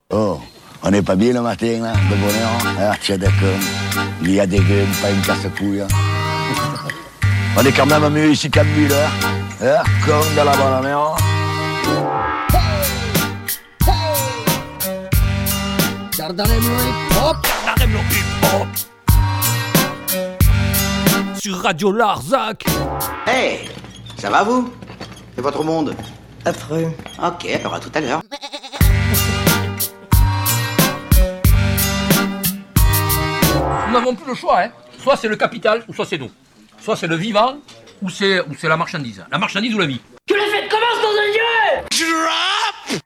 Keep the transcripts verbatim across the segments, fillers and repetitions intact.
Oh, on n'est pas bien le matin, là, de bonheur. Ah, tiens, d'accord. Il y a des gueules, pas une casse-couille. Hein. On est quand même mieux ici qu'à Müller. Hein, comme dans la bonne mer. Gardarem le hip-hop. Gardarem le hip-hop. Sur Radio Larzac. Hey, ça va vous? C'est votre monde? Affreux. Ok, alors à tout à l'heure. Nous n'avons plus le choix, hein. Soit c'est le capital, ou soit c'est nous. Soit c'est le vivant, ou c'est, ou c'est la marchandise. La marchandise ou la vie. Que la fête commence dans un jeu! Drop!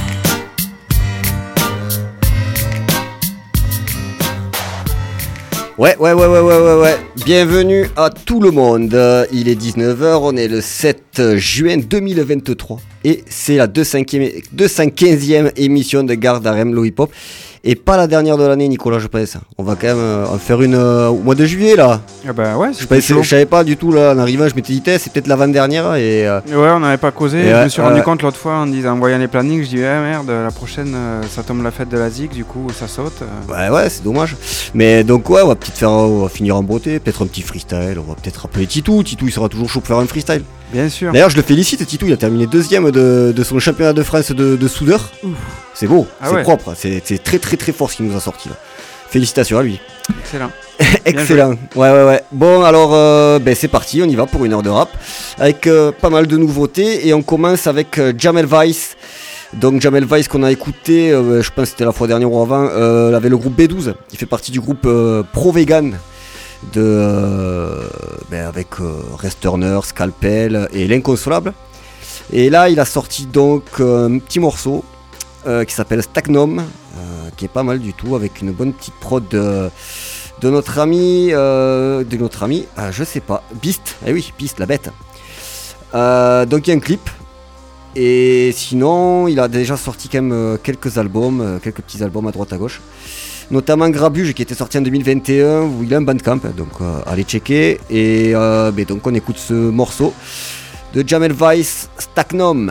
Ouais, ouais, ouais, ouais, ouais, ouais, ouais. Bienvenue à tout le monde. Il est dix-neuf heures, on est le sept juin deux mille vingt-trois. Et c'est la deux cent quinzième émission de Gardarem le hip-hop. Et pas la dernière de l'année, Nicolas, je pense. On va quand même euh, en faire une euh, au mois de juillet, là. Ah bah ouais, je, pensais, je savais pas du tout, là, en arrivant, je m'étais dit, c'est peut-être l'avant-dernière. Et, euh... ouais, on n'avait pas causé. Et je ouais, me suis ouais. rendu compte l'autre fois en, disant, en voyant les plannings, je dis, eh merde, la prochaine, euh, ça tombe la fête de la Zig, du coup, ça saute. Euh. Ouais, ouais, c'est dommage. Mais donc, ouais, on va peut-être faire, on va finir en beauté, peut-être un petit freestyle. On va peut-être rappeler Titou. Titou, il sera toujours chaud pour faire un freestyle. Bien sûr. D'ailleurs, je le félicite, Titou, il a terminé deuxième de, de son championnat de France de, de soudeur. Ouf. C'est beau, ah c'est ouais. propre, c'est, c'est très très très fort ce qu'il nous a sorti là. Félicitations à lui. Excellent. Excellent. Ouais, ouais, ouais. Bon, alors, euh, ben, c'est parti, on y va pour une heure de rap. Avec euh, pas mal de nouveautés. Et on commence avec euh, Jamel Vice. Donc, Jamel Vice qu'on a écouté, euh, je pense que c'était la fois dernière ou avant, euh, avec le groupe B douze. Il fait partie du groupe euh, Pro Vegan. De, euh, ben, avec euh, Rest Turner, Scalpel et l'Inconsolable. Et là, il a sorti donc euh, un petit morceau euh, qui s'appelle Stagnum. Euh, qui est pas mal du tout, avec une bonne petite prod de, de notre ami, euh, de notre ami, euh, je sais pas, Beast, eh oui, Beast, la bête. Euh, donc il y a un clip, et sinon il a déjà sorti quand même euh, quelques albums, euh, quelques petits albums à droite à gauche, notamment Grabuge qui était sorti en deux mille vingt et un, où il a un bandcamp, donc euh, allez checker, et euh, ben, donc on écoute ce morceau de Jamel Vice, Stagnum.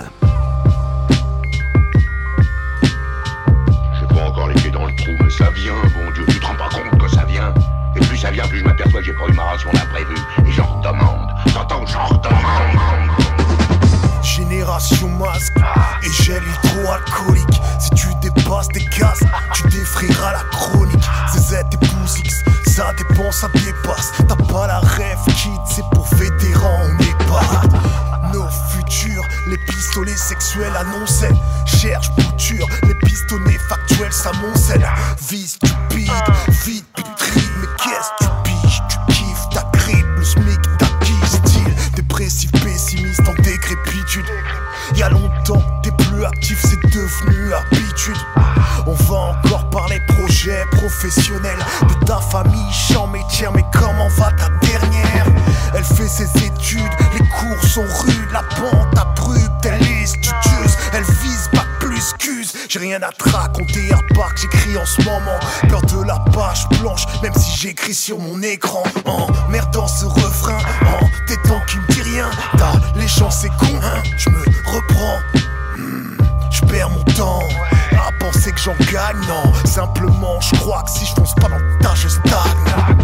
Ça vient, bon Dieu, tu te rends pas compte que ça vient. Et plus ça vient, plus je m'aperçois que j'ai pas eu ma ration d'imprévu. Et j'en redemande, t'entends, j'en redemande. Génération masque et gel hydroalcoolique. Si tu dépasses tes cases, tu défriras la chronique. C'est Z et pouces X, ça dépend, ça dépasse. T'as pas la rêve kid, c'est pour vétérans, on n'est pas. Nos futurs, les pistolets sexuels annoncés. Cherche bouture, les pistonnets factuels s'amoncellent. Vie stupide, vide putride, mais qu'est-ce que tu piges? Tu kiffes ta grippe, le smic t'acquis style. Dépressif, pessimiste en décrépitude. Y'a longtemps, t'es plus actif, c'est devenu habitude. On va encore parler projets professionnels. De ta famille, champ métier, mais comment va ta dernière? Elle fait ses études, les cours sont rudes, la pente abrupte, elle est studieuse, elle vise pas plus qu'use. J'ai rien à te raconter à part que j'écris en ce moment. Peur de la page blanche, même si j'écris sur mon écran. En merdant ce refrain, en t'étant qui me dit rien. T'as les gens c'est con, hein, je me reprends. Hmm, je perds mon temps à penser que j'en gagne, non. Simplement je crois que si je fonce pas dans le tas, je stagne.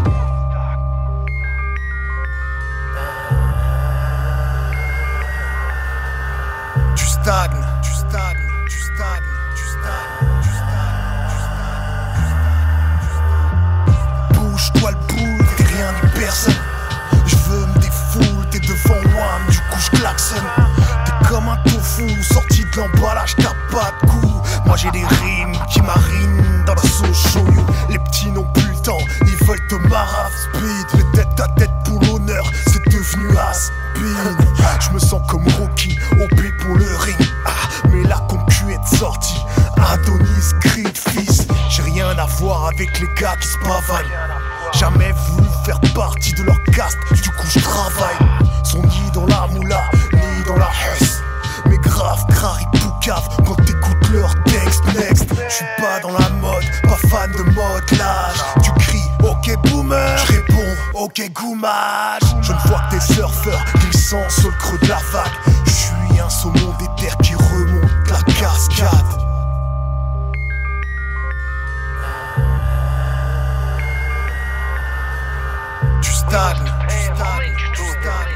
Tu stagnes, tu stagnes, tu stagnes, tu stagnes, tu stagnes, tu stagnes. Bouge-toi le boule, t'es rien ni personne. Je veux me défoule, t'es devant moi, du coup je klaxonne. T'es comme un tofu, sorti de l'emballage, t'as pas de goût. Moi j'ai des rimes qui marinent dans la sauce shoyu. Les petits n'ont plus le temps, ils veulent te marave speed. Les têtes à tête pour l'honneur, c'est devenu aspin. Je me sens comme Rocky, O P pour le ring. Ah, mais la concu est sortie, Adonis, Creed, fils. J'ai rien à voir avec les gars qui se pavanent. Jamais voulu faire partie de leur caste, du coup je travaille. Sont ni dans la moula, ni dans la huss. Mais grave, crari, poucave, quand t'écoutes leur texte, next. J'suis pas dans la mode, pas fan de modelage. Tu cries, ok boomer, j'réponds, ok goumage. Je ne vois que des surfeurs glissant sur le creux de la vague. J'suis un saumon des terres qui remonte la cascade. stagnes, tu stagnes, tu stagnes,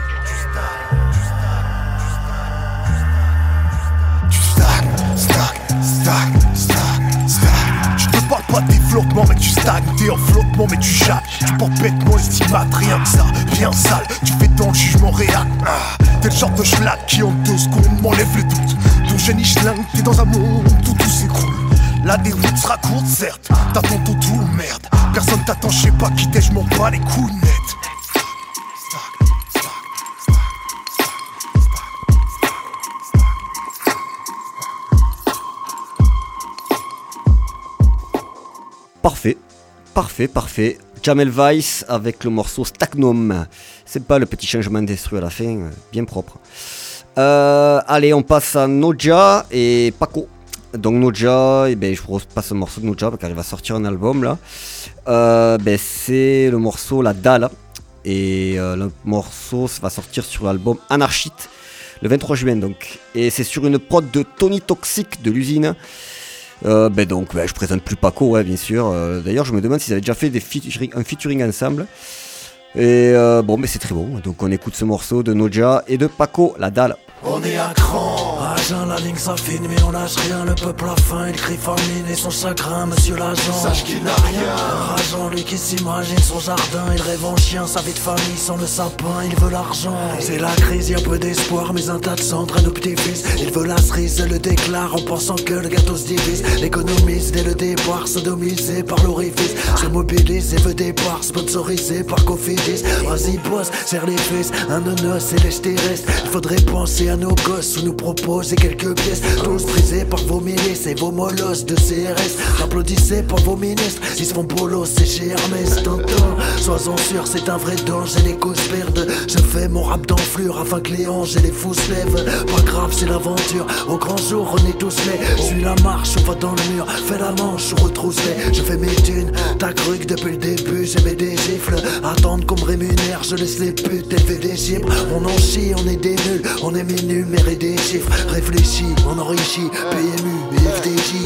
tu stagnes, tu stagnes, stagnes, stagnes, stagnes. Je te parle pas de développement mais tu stagnes, t'es en flottement mais tu jailles. Tu portes bêtement l'estimate, rien que ça, bien sale. Tu fais dans le jugement réac, ah, t'es le genre de schlag qui en deux secondes m'enlève le doute. Ton génie schlingue, t'es dans un monde où tout s'écroule. La déroute sera courte certes, t'attends ton tour, merde. Personne t'attend, je sais pas qui t'es, je m'en bats les couilles net. Parfait, parfait, parfait. Jamel Vice avec le morceau Stagnum. C'est pas le petit changement d'instru à la fin, bien propre. Euh, allez, on passe à Noja et Paco. Donc Noja, eh ben, je vous passe un morceau de Noja car il va sortir un album là. Euh, ben, c'est le morceau La Dalle. Et euh, le morceau va sortir sur l'album Anarchite le vingt-trois juin donc. Et c'est sur une prod de Tony Toxic de l'usine. Euh, ben donc ben, je présente plus Paco, ouais, bien sûr. Euh, d'ailleurs je me demande s'ils avaient déjà fait des featuring, un featuring ensemble. Et euh, bon mais c'est très bon. Donc on écoute ce morceau de Noja et de Paco, La Dalle. On est à cran, agent, la ligne s'affine, mais on lâche rien, le peuple a faim, il crie famine et son chagrin, monsieur l'agent. Sache qu'il n'a rien. Rageant, lui qui s'imagine son jardin, il rêve en chien, sa vie de famille sans le sapin, il veut l'argent. C'est la crise, y'a peu d'espoir, mais un tas de sang traîne au petit-fils. Il veut la cerise, le déclare en pensant que le gâteau se divise. L'économiste dès le départ, sodomisé par l'orifice, se mobilise et veut des parts, sponsorisé par Cofidis. Vas-y boss, serre les fesses, un nonos et les terrestres. Il faudrait penser à nos gosses ou nous proposer quelques pièces. Tous brisés par vos milices et vos molosses de C R S. Applaudissez pour vos ministres, ils se font bolos, c'est chez Hermès. T'entends, sois-en sûr, c'est un vrai danger, les causes perdent. Je fais mon rap d'enflure afin que les anges et les fous se lèvent. Pas grave, c'est l'aventure, au grand jour on est tous nés. Suis la marche, on va dans le mur, fais la manche, on retrousse les. Je fais mes thunes, t'as cru que depuis le début j'aimais des gifles. Attendre qu'on me rémunère, je laisse les putes élever des gibres. On en chie, on est des nuls, on est énumérer des chiffres, réfléchis, on enrichit, P M U et F D J.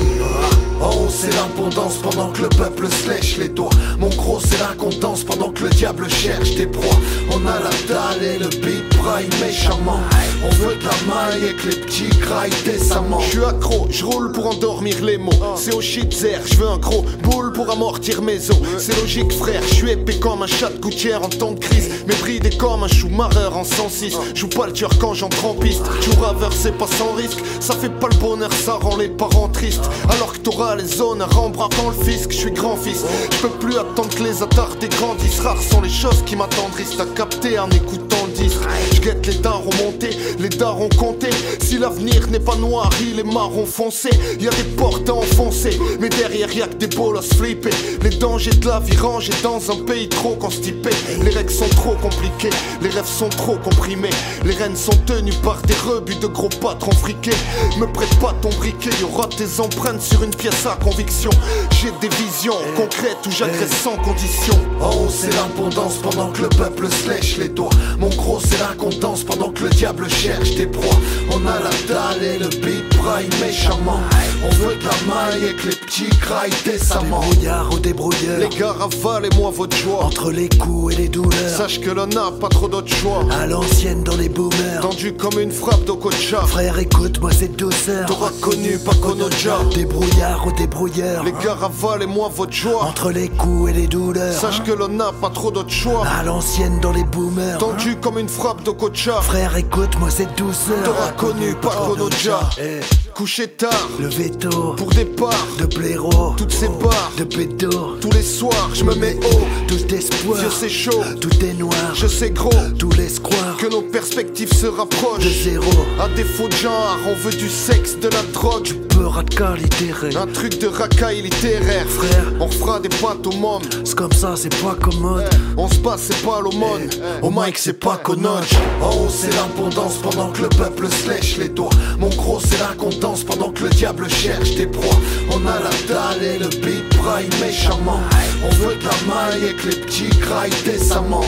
Oh, c'est l'abondance pendant que le peuple se lèche les doigts. Mon gros, c'est la contence pendant que le diable cherche des proies. On a la dalle et le beat braille méchamment. On veut de la maille et que les petits graillent décemment. Je suis accro, je roule pour endormir les mots. C'est au shit zer, je veux un gros boule pour amortir mes os. C'est logique frère, je suis épais comme un chat de gouttière en temps de crise. Mais bridé comme un chou-marreur en cent six. Joue pas le tueur quand j'entre en piste. Joue raveur c'est pas sans risque. Ça fait pas le bonheur, ça rend les parents tristes. Alors que t'auras les honneurs en braquant le fisc. Je suis grand-fils, je peux plus attendre que les attardés grandissent. Rares sont les choses qui m'attendrissent. T'as capté en écoutant le disque. Je guette les darons montés, les darons comptés. Si l'avenir n'est pas noir, il est marron foncé. Y'a des portes à enfoncer, mais derrière y'a que des bolos flippés. Les dangers de la vie rangés dans un pays trop constipé. Les règles sont trop compliquées, les rêves sont trop comprimés. Les rênes sont tenues par des rebuts de gros patrons friqués. Me prête pas ton briquet, y'aura tes empreintes sur une pièce à conviction. J'ai des visions concrètes où j'agresse sans condition. Oh, c'est l'abondance pendant que le peuple se lèche les doigts. Mon gros, c'est la contence pendant que le diable cherche des proies. On a la dalle et le beat braille méchamment. On veut de la maille et que les petits graillent décemment. Débrouillard ou débrouilleur, les gars ravalez-moi votre joie. Entre les coups et les douleurs, sache que l'on n'a pas trop d'autre choix. À l'ancienne dans les boomers, tendu comme une frappe d'Okocha. Frère écoute-moi cette douceur, t'auras connu Paconoja. Débrouillard ou débrouilleur, les gars ravalez-moi votre joie. Entre les coups et les douleurs, sache que l'on n'a pas trop d'autre choix. À l'ancienne dans les boomers, tendu comme une frappe d'Okocha. Frère écoute-moi cette douceur, t'auras connu Paconoja. Eh. Couché tard, le veto pour départ de blaireau, toutes ces barres de pédo. Tous les soirs, je me mets haut, tous d'espoir, Dieu c'est chaud, tout est noir, je sais gros, tous laissent croire que nos perspectives se rapprochent de zéro. À défaut de genre, on veut du sexe, de la drogue, du peur à cas littéraire, un truc de racaille littéraire. Frère, on fera des pâtes au môme. C'est comme ça, c'est pas commode. On se passe, c'est pas l'aumône. Au mic, c'est pas connoche. Oh, c'est l'abondance pendant que le peuple se lèche les doigts. Mon gros, c'est la contence pendant que le diable cherche des proies. On a la dalle et le beat braille méchamment. On veut de la maille et que les petits graillent décemment.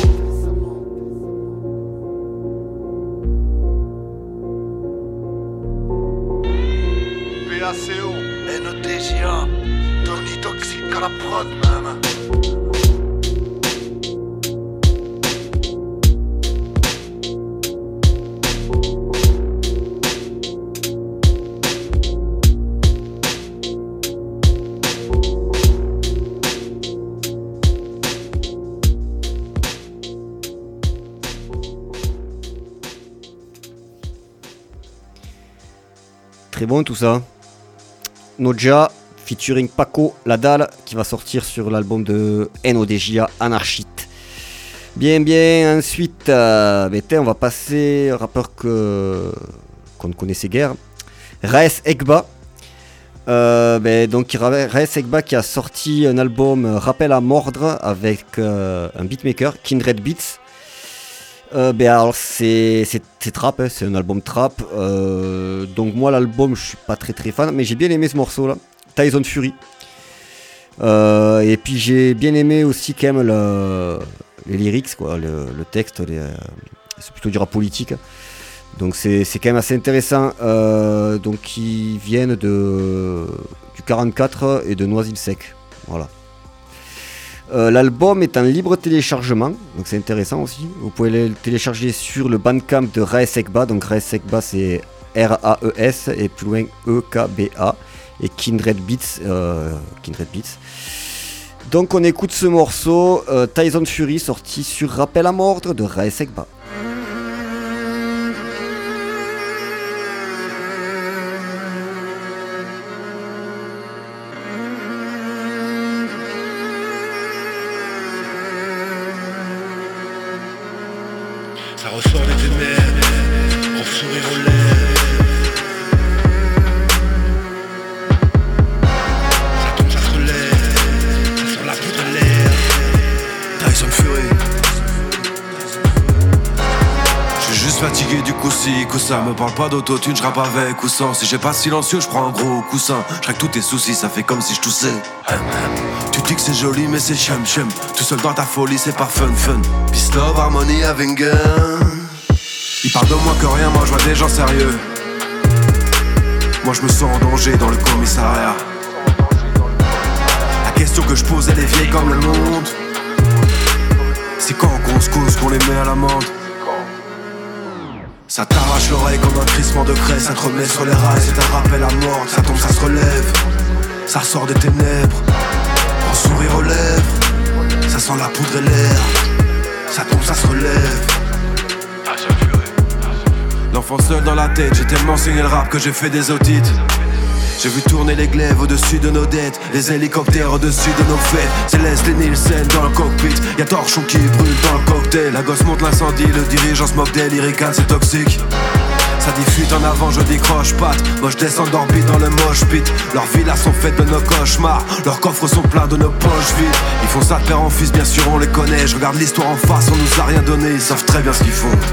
P A C O N O T J A Tony Toxic à la prod, même. très bon tout ça. Noja featuring Paco La Dalle qui va sortir sur l'album de N O D J A Anarchite. Bien bien, ensuite euh, ben, on va passer un rappeur que, qu'on ne connaissait guère. Raes Egba. Euh, ben, donc Raes Egba qui a sorti un album Rappel à mordre avec euh, un beatmaker, Kindred Beats. Euh, ben alors c'est, c'est, c'est trap, hein, c'est un album trap. Euh, donc moi l'album je suis pas très très fan, mais j'ai bien aimé ce morceau là, Tyson Fury. Euh, et puis j'ai bien aimé aussi quand même le, les lyrics, quoi, le, le texte, les, euh, c'est plutôt du rap politique. Donc c'est, c'est quand même assez intéressant. Euh, donc ils viennent de, du quarante-quatre et de Noisy-le-Sec. Voilà. Euh, l'album est en libre téléchargement, donc c'est intéressant aussi. Vous pouvez le télécharger sur le Bandcamp de Raes Egba. Donc Raes Egba c'est R A E S et plus loin E K B A et Kindred Beats. Euh, Kindred Beats. Donc on écoute ce morceau, euh, Tyson Fury, sorti sur Rappel à mordre de Raes Egba. Ça ressort des ténèbres, en sourire aux lèvres. Ça tombe, ça se relève, ça sent la poudre de l'air. Tyson Fury. Je suis juste fatigué du coup-ci, coup-ça. Me parle pas d'autotune, je rappe avec ou sans. Si j'ai pas silencieux, je prends un gros coussin. Je règle tous tes soucis, ça fait comme si je toussais. Tu dis que c'est joli mais c'est chum chum. Tout seul dans ta folie c'est pas fun fun. Peace love, harmonie, having gun. Ils parlent de moi que rien, moi je vois des gens sérieux. Moi je me sens en danger dans le commissariat. La question que je pose elle est vieille comme le monde. C'est quand qu'on se cause qu'on les met à l'amende. Ça t'arrache l'oreille comme un crissement de craie. Ça te remet sur les rails, c'est un rappel à mort. Ça tombe, ça se relève. Ça ressort des ténèbres. En sourire aux lèvres. Ça sent la poudre et l'air. Ça tombe, ça se relève. L'enfant seul dans la tête, j'ai tellement saigné le rap que j'ai fait des otites. J'ai vu tourner les glaives au-dessus de nos dettes, les hélicoptères au-dessus de nos fêtes. Céleste et Nielsen dans le cockpit, y'a torchon qui brûle dans le cocktail. La gosse monte l'incendie, le dirigeant se moque d'elle, il c'est toxique. Ça diffuse en avant, je décroche patte. Moi je descends d'orbite dans le mosh pit. Leurs villas sont faites de nos cauchemars. Leurs coffres sont pleins de nos poches vides. Ils font ça de père en fils, bien sûr on les connaît. Je regarde l'histoire en face, on nous a rien donné. Ils savent très bien ce qu'ils font.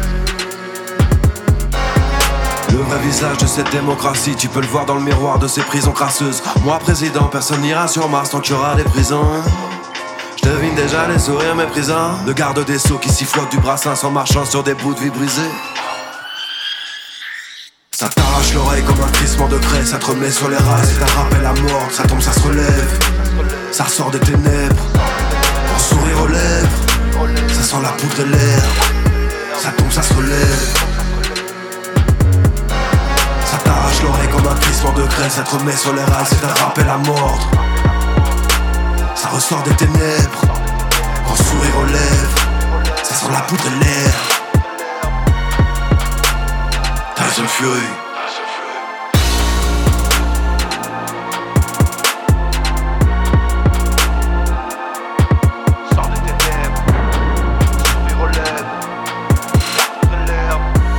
Le vrai visage de cette démocratie, tu peux le voir dans le miroir de ces prisons crasseuses. Moi président, personne n'ira sur Mars tant qu'il y aura des prisons. Je devine déjà les sourires méprisants. Le garde des sceaux qui sifflote du brassin en marchant sur des bouts de vie brisés. Ça t'arrache l'oreille comme un crissement de craie. Ça te remet sur les rails, c'est un rappel à mort. Ça tombe, ça se relève. Ça ressort des ténèbres. En sourire aux lèvres. Ça sent la poudre et l'air. Ça tombe, ça se relève. Ça t'arrache l'oreille comme un crissement de craie. Ça te remet sur les rails, c'est un rappel à mordre. Ça ressort des ténèbres. En sourire aux lèvres. Ça sent la poudre et l'air. Tyson Fury. Sors des ténèbres, sourire aux lèvres, de l'herbe.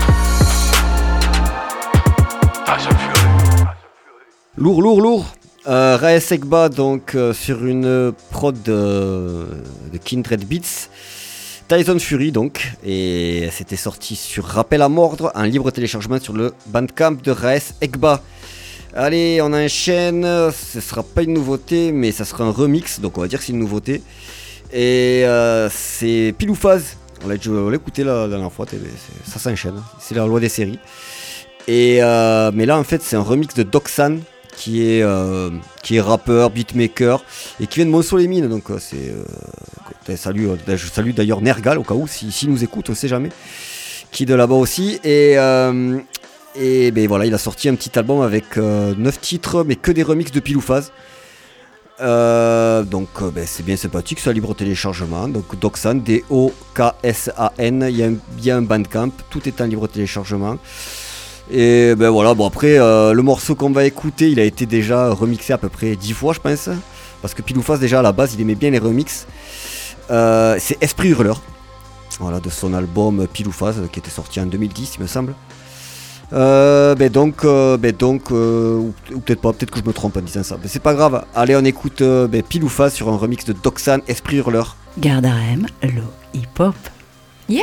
Tyson Fury. Lourd, lourd, lourd. Euh, Raes Egba donc euh, sur une prod de, de Kindred Beats. Tyson Fury donc, et c'était sorti sur Rappel à mordre, un libre téléchargement sur le Bandcamp de Raes Egba. Allez, on enchaîne, ce sera pas une nouveauté, mais ça sera un remix, donc on va dire que c'est une nouveauté. Et euh, c'est Pile ou Phase, on l'a, on l'a écouté la, la dernière fois, ça s'enchaîne, c'est la loi des séries. Et, euh, mais là en fait c'est un remix de Doxan, qui est, euh, qui est rappeur, beatmaker, et qui vient de Montceau-les-Mines, donc euh, c'est... Euh, salut, euh, je salue d'ailleurs Nergal, au cas où, s'il si nous écoute, on sait jamais, qui est de là-bas aussi, et, euh, et ben voilà, il a sorti un petit album avec euh, neuf titres, mais que des remixes de Pile ou Phase. Euh, donc euh, ben, c'est bien sympathique, c'est un libre téléchargement, donc Doxan, D O K S A N, il y a un, il y a un Bandcamp, tout est en libre téléchargement. Et ben voilà, bon après, euh, le morceau qu'on va écouter, il a été déjà remixé à peu près dix fois, je pense. Parce que Pile ou Face, déjà à la base, il aimait bien les remixes. Euh, c'est Esprit Hurleur, voilà, de son album Pile ou Face, qui était sorti en deux mille dix, il me semble. Euh, ben donc, euh, ben donc euh, ou, ou peut-être pas, peut-être que je me trompe en disant ça. Mais c'est pas grave, allez, on écoute euh, ben, Pile ou Face sur un remix de Doxan, Esprit Hurleur. Garde R M, le hip-hop. Yeah!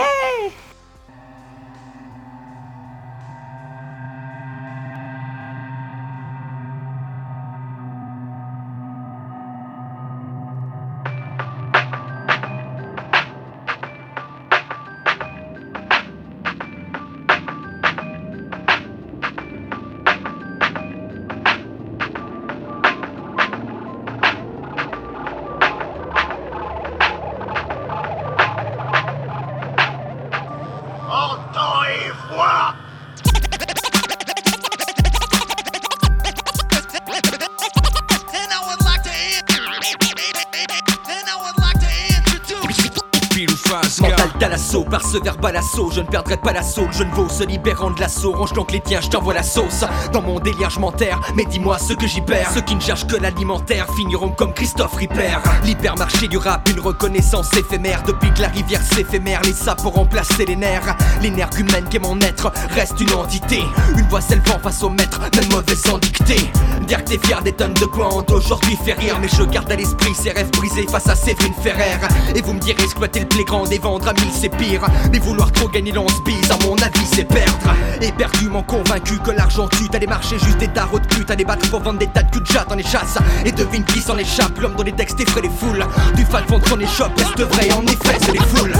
Par ce verbe à l'assaut, je ne perdrai pas l'assaut. Je ne vaux se libérant de l'assaut. Range donc les tiens, je t'envoie la sauce. Dans mon délire, je m'enterre. Mais dis-moi ce que j'y perds. Ceux qui ne cherchent que l'alimentaire finiront comme Christophe Ripper. L'hypermarché du rap, une reconnaissance éphémère. Depuis que la rivière s'éphémère, les sapes pour remplacer les nerfs. L'énergumène qui est mon être reste une entité. Une voix s'élevant face au maître, même mauvais sans dictée. Dire que t'es fier des tonnes de points aujourd'hui fait rire. Mais je garde à l'esprit ces rêves brisés face à Séverine Ferrer. Et vous me direz exploiter le playground et vendre à mille c'est pire. Mais vouloir trop gagner lance-bise, à mon avis c'est perdre. Éperdument convaincu que l'argent tue. T'as des marchés juste des tarots de pute. T'as des battre pour vendre des tas de cul de jatte dans les chasses. Et devine qui s'en échappe. L'homme dont les textes effraient les foules. Du fin fond de son échoppe, reste vrai en effet c'est les foules.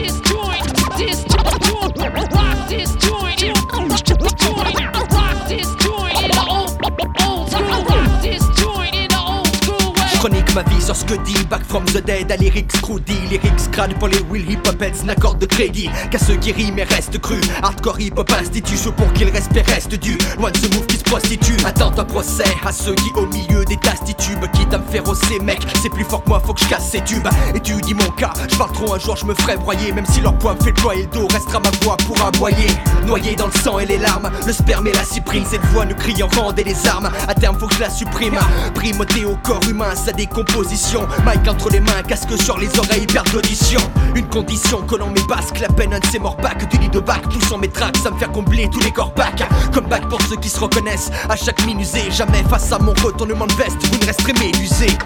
Chronique ma vie sur ce que dit Back from the dead à lyrics cruddy. Lyrics crade pour les will hip hop heads n'accorde de crédit qu'à ceux qui riment et restent crus. Hardcore hip hop institue chaud pour qu'ils restent et restent durs. Loin de ce move qui se prostitue. Attends un procès à ceux qui au milieu des tastitubes quitte à me faire hausser mec. C'est plus fort que moi, faut que je casse ces tubes. Et tu dis mon cas, je parle trop un jour je me ferai broyer. Même si leur poids me fait ployer le dos, restera ma voix pour aboyer. Noyé dans le sang et les larmes, le sperme et la cyprine. Cette voix nous criant rendez les armes. À terme faut que je la supprime. Primauté au corps humain, ça décomposition. Mike entre les mains, casque sur les oreilles, perte d'audition. Une condition collant mes basques, la peine un de ces morts bacs. Du lit de bac, poussant mes tracks, ça me fait combler tous les corps bacs. Comme bac pour ceux qui se reconnaissent, à chaque minusé. Jamais face à mon retournement de veste, vous ne resterez mélusés.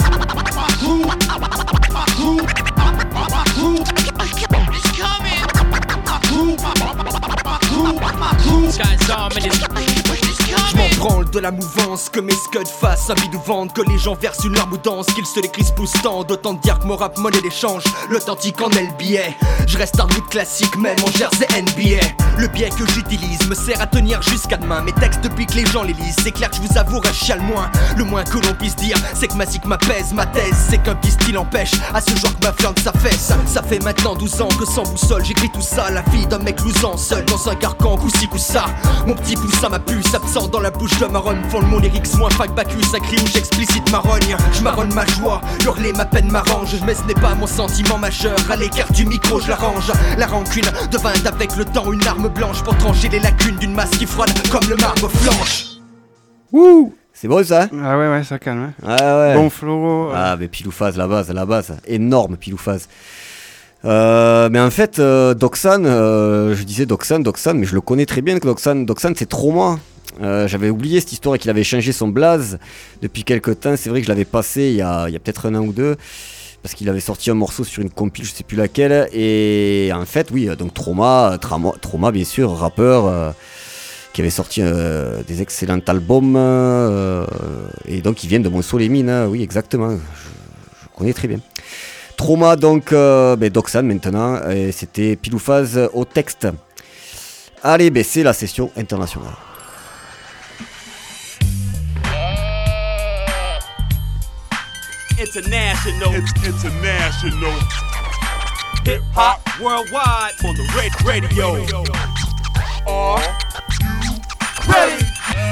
Je m'en branle de la mouvance, que mes scuds fassent un bidou vente, que les gens versent une larme ou dansent, qu'ils se les crisent poussant. D'autant de dire que mon rap monnaie d'échange, l'authentique en est le billet. Je reste un route classique, même en jersey N B A. Le biais que j'utilise me sert à tenir jusqu'à demain. Mes textes depuis que les gens les lisent, c'est clair que je vous avoue, je chiale moins. Le moins que l'on puisse dire, c'est que ma zik m'apaise. Ma thèse, c'est qu'un pistil empêche à ce jour que ma flamme sa fesse. Ça fait maintenant douze ans que sans boussole, j'écris tout ça. La vie d'un mec lousant, seul dans un carcan, coup-ci coup-ça. Mon petit poussin ma puce, absent dans la bouche de marronne. Font le mon lyrics moins fac Bacchus, un cri où j'explicite ma rogne. Je marronne ma joie, hurler ma peine m'arrange. Mais ce n'est pas mon sentiment majeur, à l'écart du micro je l'arrange. La rancune devint avec le temps une arme blanche pour trancher les lacunes d'une masse qui froide comme le marbre flanche. Wouh! C'est beau ça? Ah ouais, ouais, ça calme. Hein. Ah ouais. Bon flow. Ah, mais Pile ou Face, la base, la base. Énorme Pile ou Face. Euh, mais en fait, euh, Doxan, euh, je disais Doxan, Doxan, mais je le connais très bien que Doxan. Doxan, c'est Trauma. Euh, j'avais oublié cette histoire qu'il avait changé son blaze depuis quelques temps. C'est vrai que je l'avais passé il y a, il y a peut-être un an ou deux. Parce qu'il avait sorti un morceau sur une compile, je sais plus laquelle. Et en fait, oui, donc Trauma, Trauma, Trauma bien sûr, rappeur. Euh, qui avait sorti euh, des excellents albums euh, et donc ils viennent de Monceau-les-Mines, hein, oui exactement, je, je connais très bien. Trauma donc, euh, ben, Doxan maintenant, et c'était Pile ou Face au texte. Allez, ben, c'est la session internationale. International, it's international. Hip hop worldwide on the radio. Are you ready?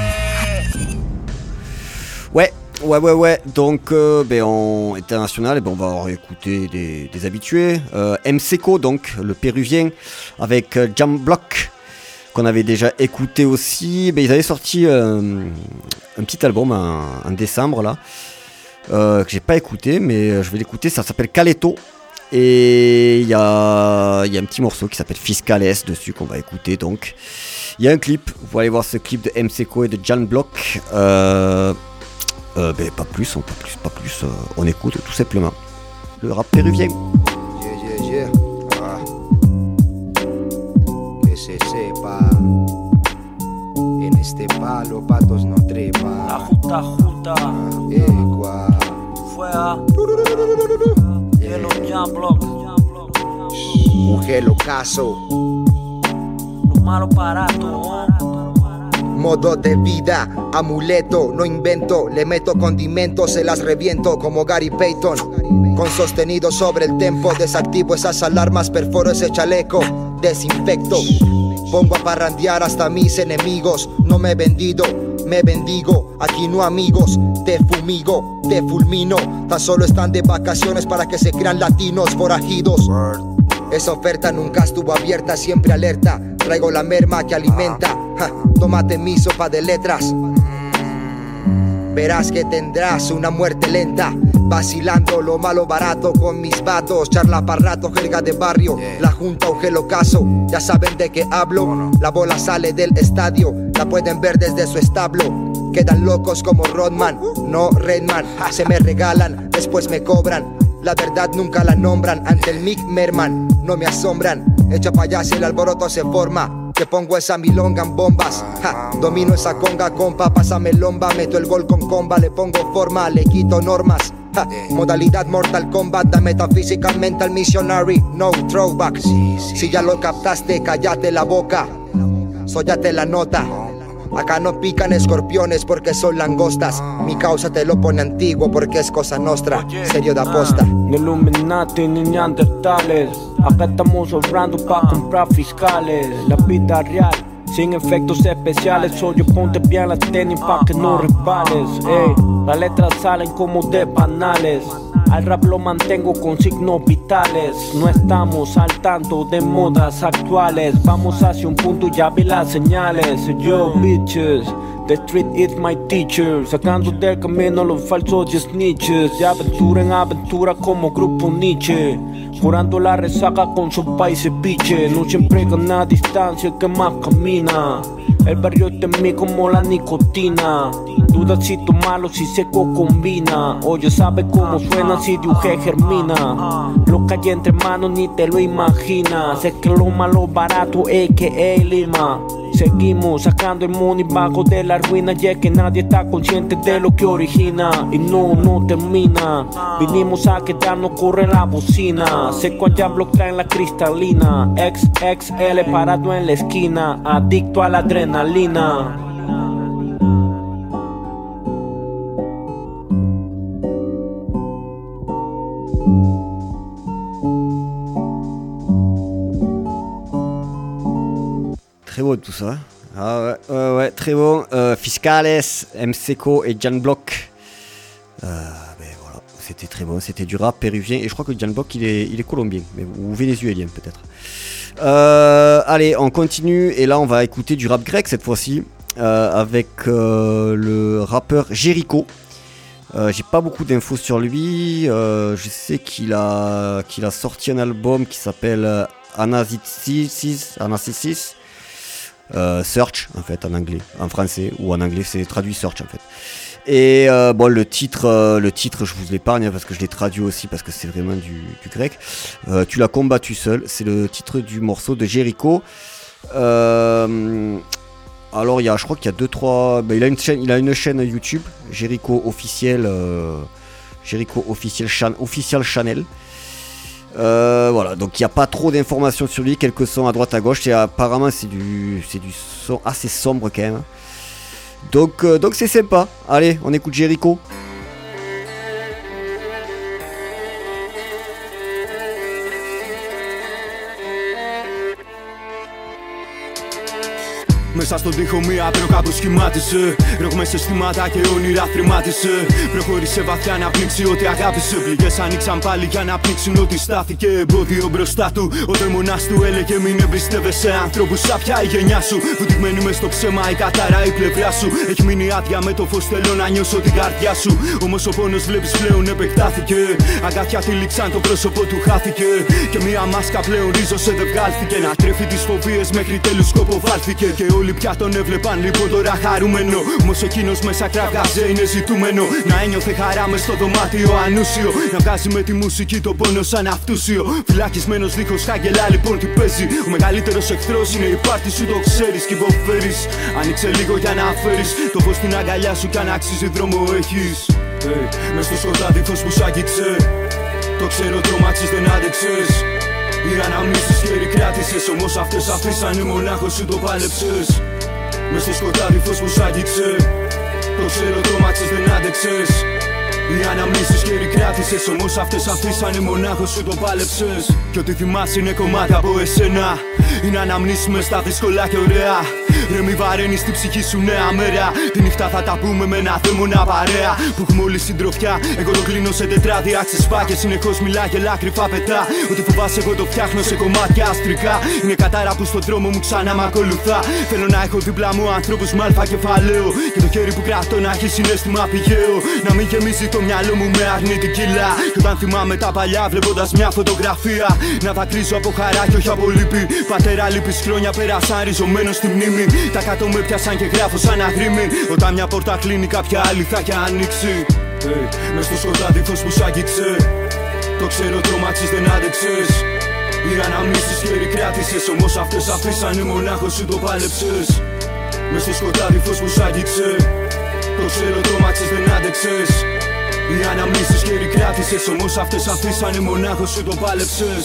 Ouais, ouais, ouais, ouais. Donc, euh, ben, en international, ben, on va écouter des, des habitués. Euh, M. Seco, donc, le péruvien, avec euh, Jam Block, qu'on avait déjà écouté aussi. Ben, ils avaient sorti euh, un petit album en, en décembre là, euh, que j'ai pas écouté, mais je vais l'écouter. Ça s'appelle Caleto. Et il y a, y a un petit morceau qui s'appelle Fiscales dessus qu'on va écouter. Donc il y a un clip, vous allez voir ce clip de M C K O et de Jan Block. Euh, euh, ben, pas plus, on, pas plus, pas plus. Euh, on écoute tout simplement le rap péruvien. Yeah, yeah, yeah. Ah. Que se sepa. En este palo patos no trepan. La justa justa. Ecua. Fue a Yellow Jan Block. Mujer ocaso. Lo malo barato. Modo de vida, amuleto, no invento, le meto condimentos, se las reviento como Gary Payton. Con sostenido sobre el tempo, desactivo esas alarmas, perforo ese chaleco, desinfecto. Pongo a parrandear hasta mis enemigos, no me he vendido, me bendigo, aquí no amigos, te fumigo, te fulmino, tan solo están de vacaciones para que se crean latinos forajidos. Esa oferta nunca estuvo abierta, siempre alerta, traigo la merma que alimenta, ja, tómate mi sopa de letras. Verás que tendrás una muerte lenta, vacilando lo malo barato con mis vatos, charla para rato, jerga de barrio, la junta un gelocaso, ya saben de qué hablo, la bola sale del estadio, la pueden ver desde su establo, quedan locos como Rodman, no Redman, se me regalan, después me cobran, la verdad nunca la nombran, ante el Mick Merman, no me asombran, echa pa' allá si el alboroto se forma, que pongo esa milonga en bombas, ja, domino esa conga compa, pásame lomba, meto el gol con comba, le pongo forma, le quito normas, ja, modalidad Mortal Kombat, da metaphysical mental missionary, no throwback, si ya lo captaste, cállate la boca, sóllate la nota. Acá no pican escorpiones porque son langostas. Mi causa te lo pone antiguo porque es cosa nostra. Serio de aposta. Ni Illuminati ni neandertales. Acá estamos ahorrando pa' comprar fiscales. La vida real, sin efectos especiales. Oye, ponte bien la tenis pa' que no resbales. Ey, las letras salen como de banales. Al rap lo mantengo con signos vitales. No estamos al tanto de modas actuales. Vamos hacia un punto y ya vi las señales. Yo, bitches, the street is my teacher. Sacando del camino los falsos y snitches. De aventura en aventura como grupo Nietzsche. Curando la resaca con sopa y ceviche. No siempre gana distancia el que más camina. El barrio es de mí como la nicotina. Dudacito malo si seco combina. Oye, sabe cómo suena si de U G germina. Lo que hay entre manos ni te lo imaginas. Es que lo malo barato a k a. Lima. Seguimos sacando el money bajo de la ruina. Y es que nadie está consciente de lo que origina. Y no, no termina. Vinimos a quedarnos, corre la bocina. Seco allá bloquea en la cristalina. X X L parado en la esquina. Adicto a la adrenalina. Très bon tout ça. Ah ouais, ouais, ouais très bon. Euh, Fiscales, M C K O et Jan Block. Euh, ben voilà, c'était très bon. C'était du rap péruvien. Et je crois que Jan Block, il est, il est colombien. Mais, ou vénézuélien peut-être. Euh, allez, on continue. Et là, on va écouter du rap grec cette fois-ci. Euh, avec euh, le rappeur Jericho. Euh, j'ai pas beaucoup d'infos sur lui. Euh, je sais qu'il a, qu'il a sorti un album qui s'appelle Anastasis. Anastasis. Euh, Search en fait en anglais, en français ou en anglais c'est traduit Search en fait. Et euh, bon le titre, euh, le titre je vous l'épargne parce que je l'ai traduit aussi parce que c'est vraiment du, du grec. Euh, tu l'as combattu seul, c'est le titre du morceau de Jericho. Euh, alors il y a, je crois qu'il y a deux trois, ben, il a une chaîne, il a une chaîne YouTube Jericho officiel, euh, Jericho officiel chan, official channel. Euh, voilà, donc il n'y a pas trop d'informations sur lui, quelques sons à droite à gauche, et apparemment c'est du, c'est du son assez sombre quand même. Donc, euh, donc c'est sympa. Allez, on écoute Jericho. Μέσα στον τοίχο μία άπειρο κάπου σχημάτισε. Ρογμές αισθήματα και όνειρα θρημάτισε. Προχώρησε βαθιά να πνίξει ό,τι αγάπησε. Πληγές άνοιξαν πάλι για να πνίξουν ό,τι στάθηκε εμπόδιο μπροστά του. Ο δαίμονας του έλεγε μην εμπιστεύεσαι ανθρώπους σαν πια η γενιά σου. Βουτυγμένη μες στο ψέμα η κατάρα η πλευρά σου. Έχει μείνει άδεια με το φως, θέλω να νιώσω την καρδιά σου. Όμως ο πόνος βλέπεις πλέον επεκτάθηκε. Αγκάθια τυλίξαν το πρόσωπο του χάθηκε. Και μία μάσκα πλέον ρίζωσε δεν βγάλθηκε. Να τρέφει τις φοβίες μέχρι τέλους σκόπο βάλθηκε. Και όλοι πια τον έβλεπαν λοιπόν τώρα χαρούμενο. Όμως εκείνος μέσα κραυγάζε είναι ζητούμενο. Να ένιωθε χαρά μες στο δωμάτιο ανούσιο. Να βγάζει με τη μουσική το πόνο σαν αυτούσιο. Φυλακισμένος δίχως χάγγελα λοιπόν τι παίζει. Ο μεγαλύτερος εχθρός είναι η πάρτι σου, το ξέρεις κι υποφέρεις. Άνοιξε λίγο για να φέρεις το φως στην αγκαλιά σου κι αν αξίζει δρόμο έχεις. Hey, μες στο σκοτάδι φως που σ' άγγιξε. Το ξέρω τρομάξεις δεν άντεξες. Οι αναμνήσεις χέρι κράτησες. Όμως αυτές αφήσανε μονάχος σου το πάλεψες. Μες στο σκοτάδι φως που σ' άγγιξε. Το ξέρω τρομάξεις δεν άντεξες. Οι αναμνήσεις χέρι κράτησες. Όμως αυτές αφήσανε μονάχος σου το πάλεψες. Κι ό,τι θυμάσαι είναι κομμάτι από εσένα. Είναι αναμνήσεις μες στα δύσκολα και ωραία. Ρε μη βαραίνεις την ψυχή σου νέα μέρα. Τη νύχτα θα τα πούμε με ένα δαίμονα παρέα. Που έχουμε όλη συντροφιά. Εγώ το κλείνω σε τετράδια ξεσπά και συνεχώς μιλά και κρυφά πετά. Ό,τι φοβάσαι εγώ το φτιάχνω σε κομμάτια αστρικά. Είναι κατάρα που στον δρόμο μου ξανά μ' ακολουθά. Θέλω να έχω δίπλα μου ανθρώπους με αλφα κεφαλαίο. Και το χέρι που κρατώ να έχει συναίσθημα πηγαίο. Να μην γεμίζει το μυαλό μου με αρνητική λα. Και όταν θυμάμαι τα παλιά βλέποντας μια φωτογραφία. Να δακρύζω από χαρά και όχι από λύπη. Πατέρα λύπης χρόνια πέρασαν ριζωμένο στη μνήμη. Τα κάτω με πιάσαν και γράφω σαν αγρίμι. Όταν μια πόρτα κλείνει κάποια άλλη θα έχει ανοίξει. Hey, μες στο σκοτάδι φως που σ' άγγιξε. Το ξέρω τρομάξεις δεν άντεξες. Οι αναμνήσεις χέρι κράτησες. Όμως αυτές αφήσανε μονάχος σου το πάλεψες. Μες στο σκοτάδι φως που σ' άγγιξε. Το ξέρω τρομάξεις δεν άντεξες. Οι αναμνήσεις χέρι κράτησες. Όμως αυτές αφήσανε μονάχος σου το πάλεψες.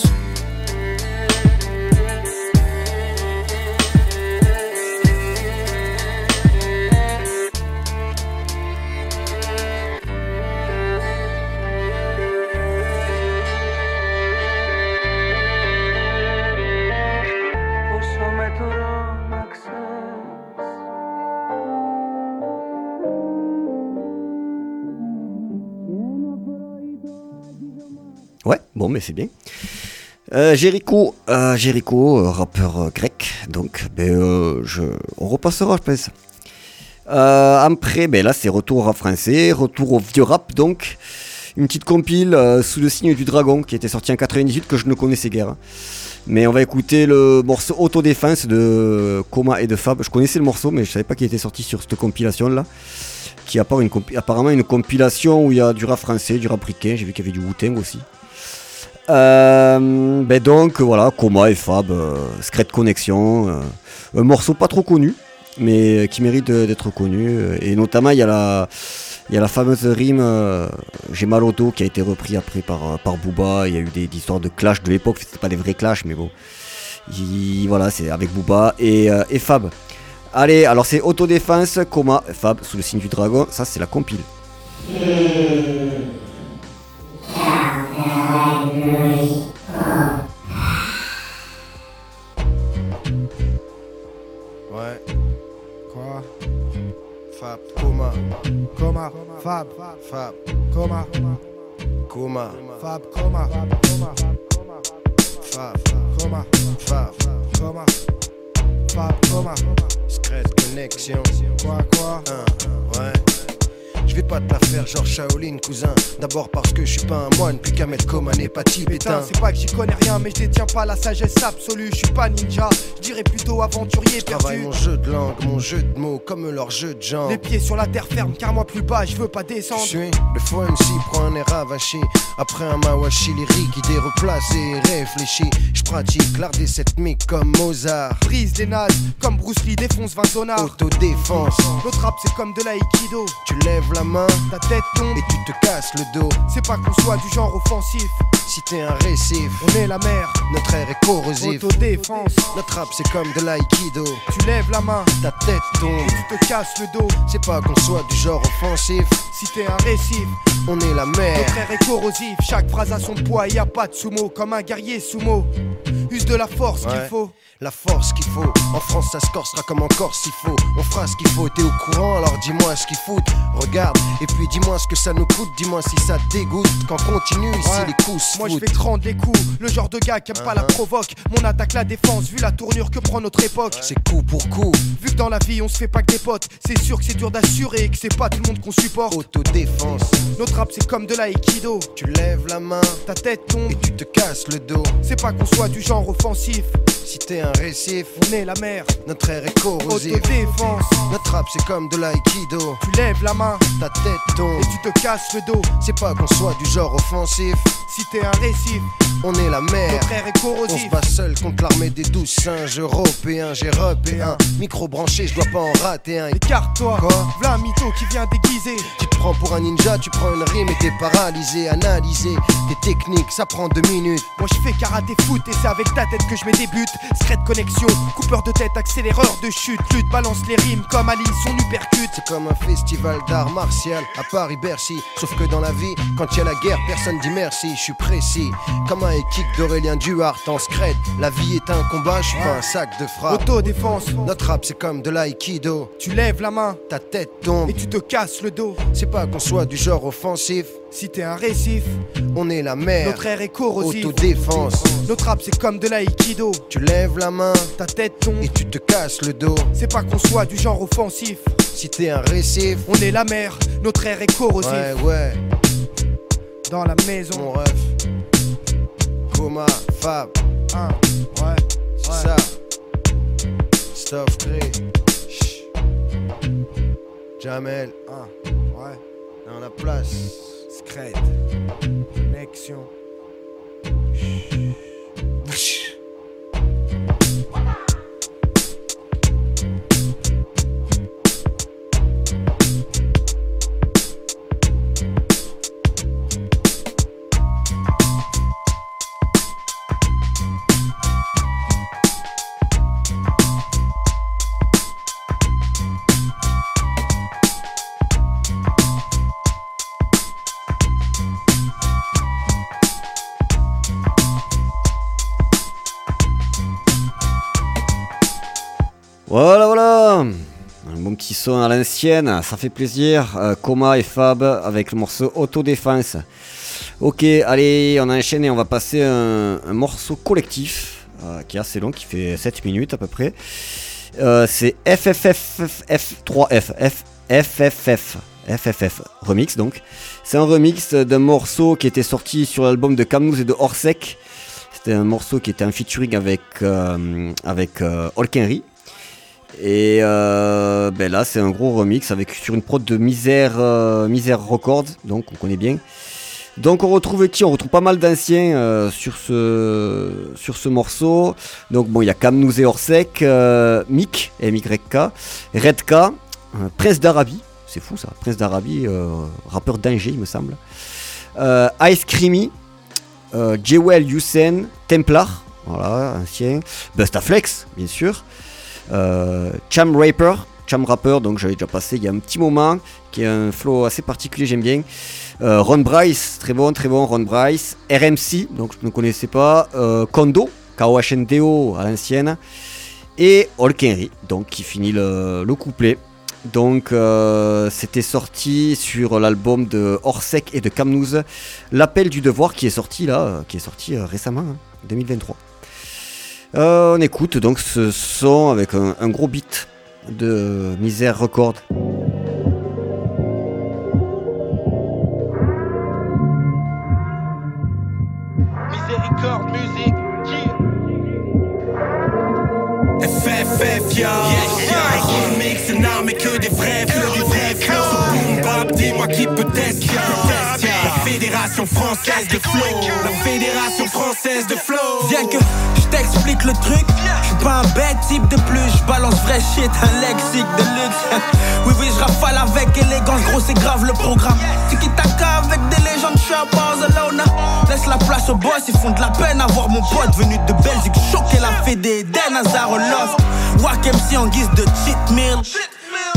Ouais, bon, mais c'est bien. Euh, Jericho, euh, Jericho, euh, rappeur euh, grec, donc ben, euh, je, on repassera, je pense. Euh, après, ben là, c'est retour au rap français, retour au vieux rap, donc une petite compile euh, sous le signe du dragon qui était sortie en quatre-vingt-dix-huit que je ne connaissais guère. Mais on va écouter le morceau Autodéfense de Coma et de Fab. Je connaissais le morceau, mais je savais pas qu'il était sorti sur cette compilation-là. Qui a une compi- apparemment une compilation où il y a du rap français, du rap ricain. J'ai vu qu'il y avait du Wu-Tang aussi. Euh, ben donc voilà, Coma et Fab, euh, Secret Connection, euh, un morceau pas trop connu, mais qui mérite d'être connu. Et notamment il y a la, il y a la fameuse rime euh, J'ai mal au dos qui a été repris après par, par Booba. Il y a eu des, des histoires de clash de l'époque, c'était pas des vrais clashs, mais bon. Il, voilà, c'est avec Booba et, euh, et Fab. Allez, alors c'est Autodéfense, Coma, Fab, sous le signe du dragon, ça c'est la compile. Ouais. Quoi? Fab, Coma. Coma, Fab, Fab, Coma. Coma, Fab, Coma. Fab, Coma, Fab, Coma. Fab, Coma. Secret Connection. Quoi, quoi? Hein, ouais. Je vais pas te la faire genre Shaolin cousin. D'abord parce que je suis pas un moine, puis qu'à mettre comme un n'est pas tibétain. C'est pas que j'y connais rien, mais je détiens pas la sagesse absolue. Je suis pas ninja, je dirais plutôt aventurier perdu. Travaille mon jeu de langue, mon jeu de mots, comme leur jeu de genre. Les pieds sur la terre ferme, car moi plus bas, je veux pas descendre. Je suis le faux M C, prend un air avachi. Après un mawashi lyrique, idée replacée, réfléchi. Je pratique l'art des sept mics comme Mozart. Brise des nazes, comme Bruce Lee défonce vingt zonards. Autodéfense, l'autre rap c'est comme de l'aïkido. Tu lèves la main, ta tête tombe et tu te casses le dos. C'est pas qu'on soit du genre offensif. Si t'es un récif, on est la mer. Notre air est corrosif. Autodéfense, notre rap c'est comme de l'aïkido. Tu lèves la main, ta tête tombe et tu te casses le dos. C'est pas qu'on soit du genre offensif. Si t'es un récif, on est la mer. Notre air est corrosif. Chaque phrase a son poids, y a pas de sumo. Comme un guerrier sumo. use de la force Ouais. qu'il faut. La force qu'il faut, en France ça se corsera comme en Corse s'il faut. On fera ce qu'il faut, t'es au courant, alors dis-moi ce qu'il fout. Regarde, et puis dis-moi ce que ça nous coûte. Dis-moi si ça te dégoûte, quand continue ici Ouais. les coups se Moi je foutent. vais te rendre les coups, le genre de gars qui aime pas la provoque. Mon attaque la défense, vu la tournure que prend notre époque. C'est coup pour coup. Vu que dans la vie on se fait pas que des potes, c'est sûr que c'est dur d'assurer et que c'est pas tout le monde qu'on supporte. Autodéfense. Notre rap c'est comme de l'aïkido. Tu lèves la main, ta tête tombe et tu te casses le dos. C'est pas qu'on soit du genre offensif. Si t'es un récif, on est la mer. Notre air est corrosif. Autodéfense. Notre rap c'est comme de l'aïkido. Tu lèves la main, ta tête tombe et tu te casses le dos. C'est pas qu'on soit du genre offensif. Si t'es un récif, on est la mer. notre air est corrosif. On se bat seul contre l'armée des douze singes européens. J'ai repé un micro branché, je dois pas en rater un. Écarte-toi, quoi? V'là un mytho qui vient déguisé. Tu te prends pour un ninja, tu prends une rime et t'es paralysé. Analyser tes techniques, ça prend deux minutes. Moi je fais karaté foot et c'est avec ta tête que je mets des buts. Secret connexion, coupeur de tête, accéléreur de chute. Lutte, balance les rimes comme Ali, son uppercut. C'est comme un festival d'art martial à Paris-Bercy. Sauf que dans la vie, quand il y a la guerre, personne dit merci. Je suis précis, comme un kick d'Aurélien Duhart en scred. La vie est un combat, je suis pas un sac de frappe. Autodéfense. Notre rap c'est comme de l'aïkido. Tu lèves la main, ta tête tombe et tu te casses le dos. C'est pas qu'on soit du genre offensif. Si t'es un récif, on est la mer. Notre air est corrosif. Autodéfense. Notre rap c'est comme de l'aïkido. Tu lèves la main, ta tête tombe et tu te casses le dos. C'est pas qu'on soit du genre offensif. Si t'es un récif, on est la mer. Notre air est corrosif. Ouais, ouais. Dans la maison. Mon ref. Coma, Fab. Un, ouais, c'est ouais. ça. Stuff Grey. Jamel. Un, ouais. Dans la place. Secret. Connexion. Voilà, voilà, un bon petit son à l'ancienne, ça fait plaisir. euh, Coma et Fab avec le morceau Autodéfense. Ok, allez, on enchaîne et on va passer un, un morceau collectif euh, qui est assez long, qui fait sept minutes à peu près. Euh, c'est F F F F trois F F F F F F F F remix donc. C'est un remix d'un morceau qui était sorti sur l'album de Camnouz et de Orsec. C'était un morceau qui était en featuring avec euh, avec euh, Olkenry. Et euh, ben là c'est un gros remix avec sur une prod de Misère euh, Misère Records, donc on connaît bien. Donc on retrouve qui on retrouve pas mal d'anciens euh, sur ce sur ce morceau. Donc bon il y a Camnouz et Orsec, euh, Mick M Y K, Redka, euh, Prince d'Arabie, c'est fou ça, Prince d'Arabie, euh, rappeur d'Angers il me semble. Euh, Ice Creamy, euh, Jewel Hussein, Templar, voilà ancien, Bustaflex bien sûr. Euh, Cham Rapper, Cham Rapper, donc j'avais déjà passé il y a un petit moment, qui a un flow assez particulier, j'aime bien. Euh, Ron Bryce, très bon, très bon, Ron Bryce. R M C, donc je ne connaissais pas. Euh, Kondo, K O H N D O à l'ancienne. Et Olkenry, donc qui finit le, le couplet. Donc euh, c'était sorti sur l'album de Orsec et de Camnouz, L'appel du devoir, qui est sorti là, qui est sorti euh, récemment, hein, deux mille vingt-trois. Euh, on écoute donc ce son avec un, un gros beat de Misère Record. Miséricorde, musique, F F F, yo, un remix, une arme et que des vrais flots, du vrai flow. Sur boom bap, dis-moi qui peut être la Fédération Française de Flow, la Fédération Française de Flow. Viens que je t'explique le truc, je suis pas un bête type de plus, je balance vrai shit, un lexique de luxe. Oui oui je rafale avec élégance, gros c'est grave le programme. Tiki taka avec des légendes, je suis à Barcelone. Laisse la place aux boss, ils font de la peine à voir mon pote venu de Belgique choquer la fédé d'Eden à Zarolos. Wack M C en guise de cheat meal. Claque sur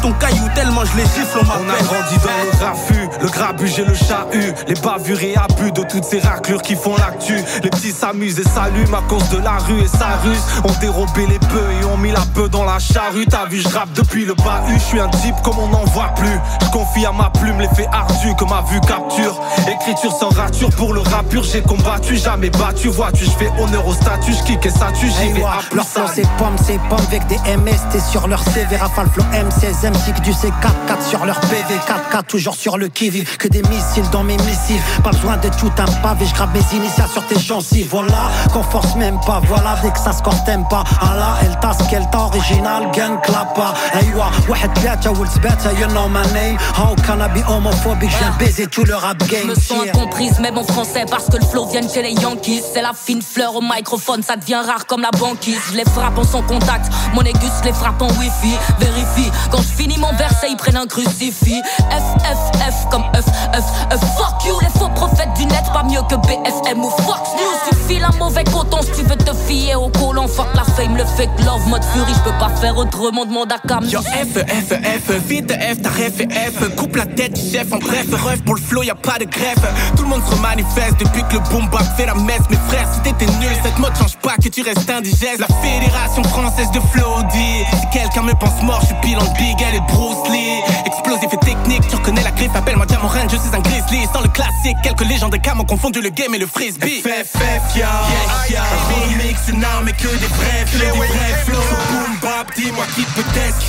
ton caillou tellement je les gifle, on m'appelle. On a grandi dans le raffut, le grabuge et le chahut, les bavures et abus de toutes ces raclures qui font l'actu. Les petits s'amusent et s'allument à cause de la rue et sa ruse. On dérobé les bœufs et on mis la bœuf dans la charrue. T'as vu, je rappe depuis le bahut, je suis un type comme on n'en voit plus. Je confie à ma plume l'effet ardu que ma vue capture. Écriture sans rature pour le rap pur, j'ai combattu, jamais battu. Vois-tu, je fais honneur au statut, je kick et statut, j'y vais à plus. Leur flow c'est pomme, c'est pomme avec des M S, t'es sur leur C V. Rafale flow M seize, M six du C quatre quatre sur leur P V. quatre quatre toujours sur le qui-vive, que des missiles dans mes missiles. Pas besoin d'être tout un pavé, je grappe mes initiales sur tes gencives. Voilà, qu'on force même pas, voilà, dès que ça score t'aimes pas. Allah, elle tasse, qu'elle t'a original, gun clapa. Aywa, wahed tlaata, ou l'sbata, you know my name. How can I be homophobic, j'viens baiser tout le rap game. Je me sens incomprise, même en français, parce que le flow vient de chez les Yankees. C'est la fine fleur au microphone, ça devient rare comme la banquise. Je les frappe en sans contact, mon aigus les frappe en wifi. Vérifie, quand je finis mon verset, ils prennent un crucifix. F, F, F comme F, F, F. Fuck you, les faux prophètes du net, pas mieux que B F M ou Fox News. Tu files un mauvais coton si tu veux te fier au colon. Fuck la fame, le fake love, mode fury, je peux pas faire autrement, demande à Cam. Yo F, F, F, vite F, ta ref et F. Coupe la tête, chef, en bref, ref pour le flow, y'a pas de greffe. Tout le monde se manifeste depuis que le boom bap fait la messe. Mes frères, si t'étais nul, cette mode change pas que tu restes indigeste. La fédération française de flow dit, si quelqu'un me pense mort, je suis pile en big, elle est Bruce Lee. Explosif et technique, tu reconnais la griffe, appelle-moi Diamant Range, je suis un grizzly. Sans le classique, quelques légendes de cam ont confondu le game et le frisbee. F, F, F, ya, ya. Remix, c'est non mais que des vrais flows, des vrais flows. Boom bap, dis-moi qui peut tester.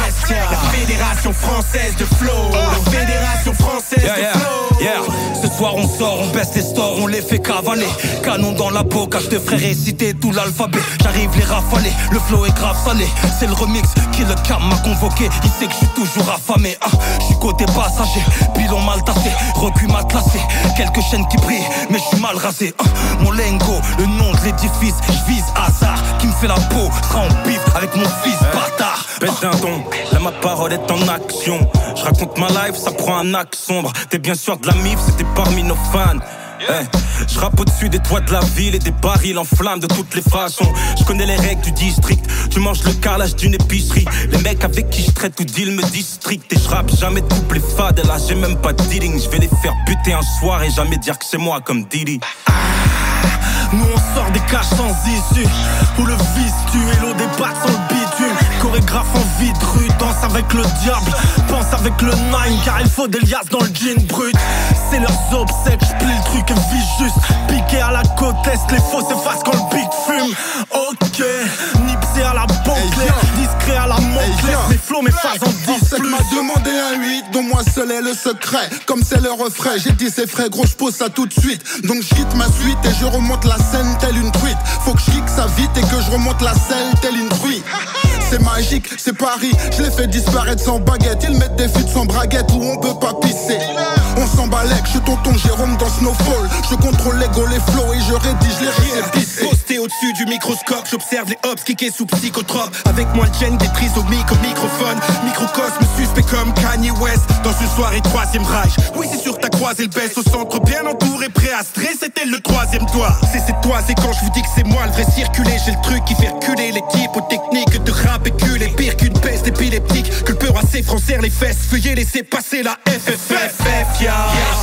La fédération française de flow, la fédération française yeah, de yeah, flow. yeah. Ce soir on sort, on baisse les stores, on les fait cavaler. Canon dans la boca, je te ferai réciter tout l'alphabet. J'arrive les rafaler, le flow est grave salé. C'est le remix qui le cam m'a convoqué. Il sait que je suis toujours affamé. Ah, je suis côté passager, pilon mal tassé, recul matelassé. Quelques chaînes qui brillent, mais je suis mal rasé. Ah, mon lingo, le nom de l'édifice, je vise hasard. Qui me fait la peau, sera en bif avec mon fils bâtard. Pète d'un don, là ma parole est en action. Je raconte ma life, ça prend un axe sombre. T'es bien sûr de la mif, c'était parmi nos fans. Hey, je rappe au-dessus des toits de la ville et des barils en flammes de toutes les façons. Je connais les règles du district, tu manges le carrelage d'une épicerie. Les mecs avec qui je traite ou deal me district. Et je rappe jamais de couple fade, là j'ai même pas de dealing. Je vais les faire buter un soir et jamais dire que c'est moi comme Diddy. Ah, nous on sort des caches sans issue, où le vice tue et l'eau débarque sans le bitume. Chorégraphe en vie de rue, danse avec le diable, pense avec le nine, car il faut des liasses dans le jean brut. C'est leurs obsèques, j'plie le truc et vis juste. Piqué à la côte est, les faux s'effacent quand le beat fume. Ok, nipsé à la banque, discret à la montre. Mes flots, mes phases en dix plus. m'a demandé un huit, dont moi seul est le secret. Comme c'est le refrain, j'ai dit c'est frais, gros j'pose ça tout de suite. Donc j'quitte ma suite et je remonte la scène telle une truite. Faut que j'kick ça vite et que je remonte la selle telle une truite. C'est magique, c'est Paris, je les fais disparaître sans baguette. Ils mettent des fuites sans braguette où on peut pas pisser. On s'embalèque, je suis tonton Jérôme dans Snowfall. Je contrôle l'ego, les flows et je rédige les récépissés. Posté au-dessus du microscope, j'observe les hops kickés sous psychotrope. Avec moi le gen des trisomiques au microphone. Microcosme suspect comme Kanye West. Dans une soirée troisième rage. Oui c'est sûr t'as croisé le best au centre bien entouré, prêt à stresser, c'était le troisième doigt. C'est c'est toi, c'est quand je vous dis que c'est moi le vrai circulé. J'ai le truc qui fait reculer l'équipe aux techniques de rap et culé. Pire qu'une peste épileptique, que le peur assez français les fesses. Veuillez laisser passer la F F F F ya.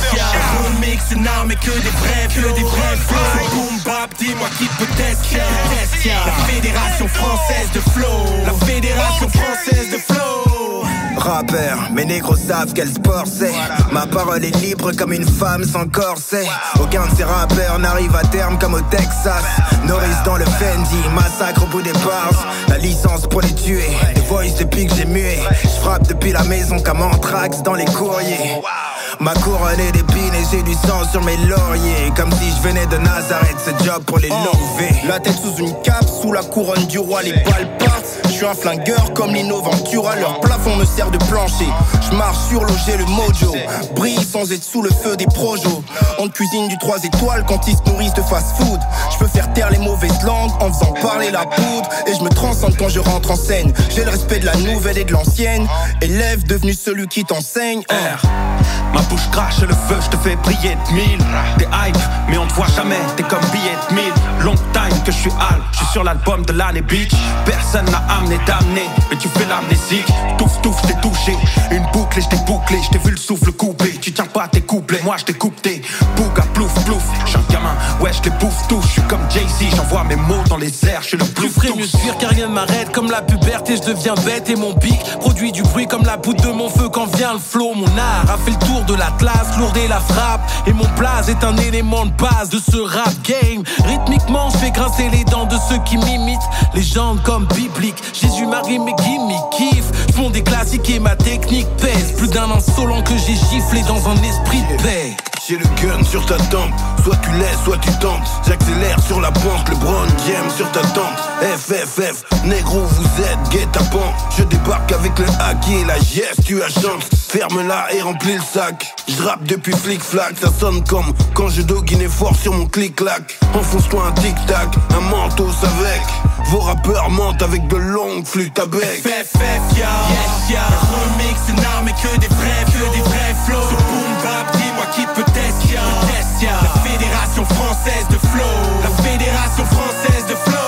Remix, non mais que des vrais, que des vrais flows. Boom bap, dis-moi qui peut tester. La fédération française de flow, la fédération française de flow. Rappeur, mes négros savent quel sport c'est. Ma parole est libre comme une femme sans corset. Aucun de ces rappeurs n'arrive à terme comme au Texas. Norris dans le Fendi, massacre au bout des bars. La licence pour les tuer, des voices depuis que j'ai mué. Je frappe depuis la maison comme Anthrax dans les courriers. Ma couronne est d'épines et j'ai du sang sur mes lauriers. Comme si je venais de Nazareth, ce job pour les lever. La tête sous une cape, sous la couronne du roi, les balles partent. Je suis un flingueur comme Lino Ventura, leur plafond me sert de plancher. Je marche sur l'eau, j'ai le mojo. Brille sans être sous le feu des projos. On cuisine du trois étoiles quand ils se nourrissent de fast food. Je peux faire taire les mauvaises langues en faisant parler la poudre. Et je me transcende quand je rentre en scène. J'ai le respect de la nouvelle et de l'ancienne. Élève devenu celui qui t'enseigne. R. Ma bouche crache le feu, je te fais briller de mille. T'es hype, mais on te voit jamais, t'es comme billet de mille. Long time que je suis hal, je suis sur l'album de l'année bitch. Personne n'a amené d'amener, mais tu fais l'amnésique. Touf touf, t'es touché, une boucle et je t'ai bouclé. Je t'ai vu le souffle coupé, tu tiens pas tes couplets. Moi je t'ai coupe tes bouga plouf plouf. J'suis un gamin, ouais je les bouffe tous. J'suis comme Jay-Z, j'envoie mes mots dans les airs. J'suis le plus Je ferais mieux fuir car rien ne m'arrête. Comme la puberté, je deviens bête. Et mon pic produit du bruit comme la poudre de mon feu quand vient le flow. Mon art a fait le tour de l'Atlas, lourdé la frappe. Et mon blaze est un élément de base de ce rap game. Rythmiquement, je fais grincer les dents de ceux qui m'imitent. Légende comme biblique, Jésus, Marie, mes gimmicks kiffent. J'font des classiques et ma technique pèse. Plus d'un insolent que j'ai giflé dans un esprit de paix. J'ai le gun sur ta tempe, soit tu laisses, soit tu tentes. J'accélère sur la pente, le Brown James sur ta tempe. F F F, négro vous êtes guet-apens. Je débarque avec le hacky et la yes, tu as chance. Ferme-la et remplis le sac. J'rappe depuis flic-flac, ça sonne comme quand je doguine fort sur mon clic-clac. Enfonce-toi un tic-tac, un mentos avec. Vos rappeurs mentent avec de longues flûtes à bec. F F F, ya, yes, ya. Remix, une arme et que des vrais, que des vrais flows. Sur boom bap, dis-moi qui peut tester, ya. La Fédération Française de Flow. La Fédération Française de Flow.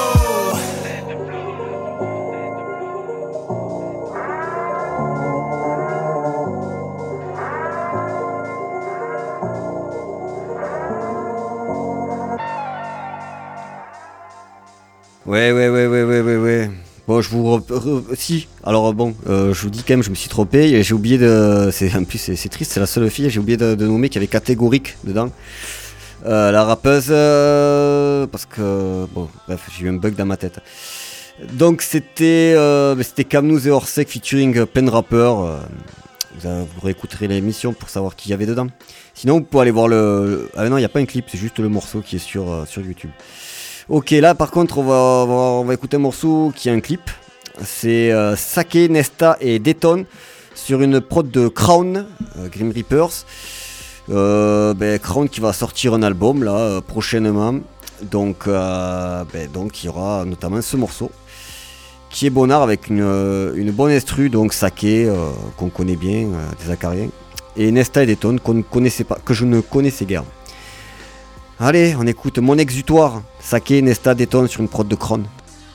Ouais, ouais, ouais, ouais, ouais, ouais, ouais. Bon, je vous... Re... Re... Si, alors bon, euh, je vous dis quand même, je me suis trompé. Et j'ai oublié de... C'est... En plus, c'est, c'est triste, c'est la seule fille. J'ai oublié de, de nommer qu'il y avait catégorique dedans. Euh, la rappeuse... Euh... Parce que... Bon, bref, j'ai eu un bug dans ma tête. Donc, c'était... Euh... C'était Camnous et Orsec featuring plein de rappeurs. Euh... Vous, avez... vous réécouterez l'émission pour savoir qui y avait dedans. Sinon, vous pouvez aller voir le... Ah non, il n'y a pas un clip, c'est juste le morceau qui est sur, euh, sur YouTube. Ok, là par contre on va, on va, on va écouter un morceau qui a un clip. C'est euh, Sake, Nesta et Dayton sur une prod de Crown, euh, Grim Reapers. Euh, ben, Crown qui va sortir un album là euh, prochainement. Donc, euh, ben, donc il y aura notamment ce morceau qui est bonnard avec une, une bonne instru, donc Sake euh, qu'on connaît bien, euh, des Acariens, et Nesta et Dayton qu'on ne connaissait pas, que je ne connaissais guère. Allez, on écoute Mon Exutoire, Sake, Nesta, Dayton sur une prod de Kron.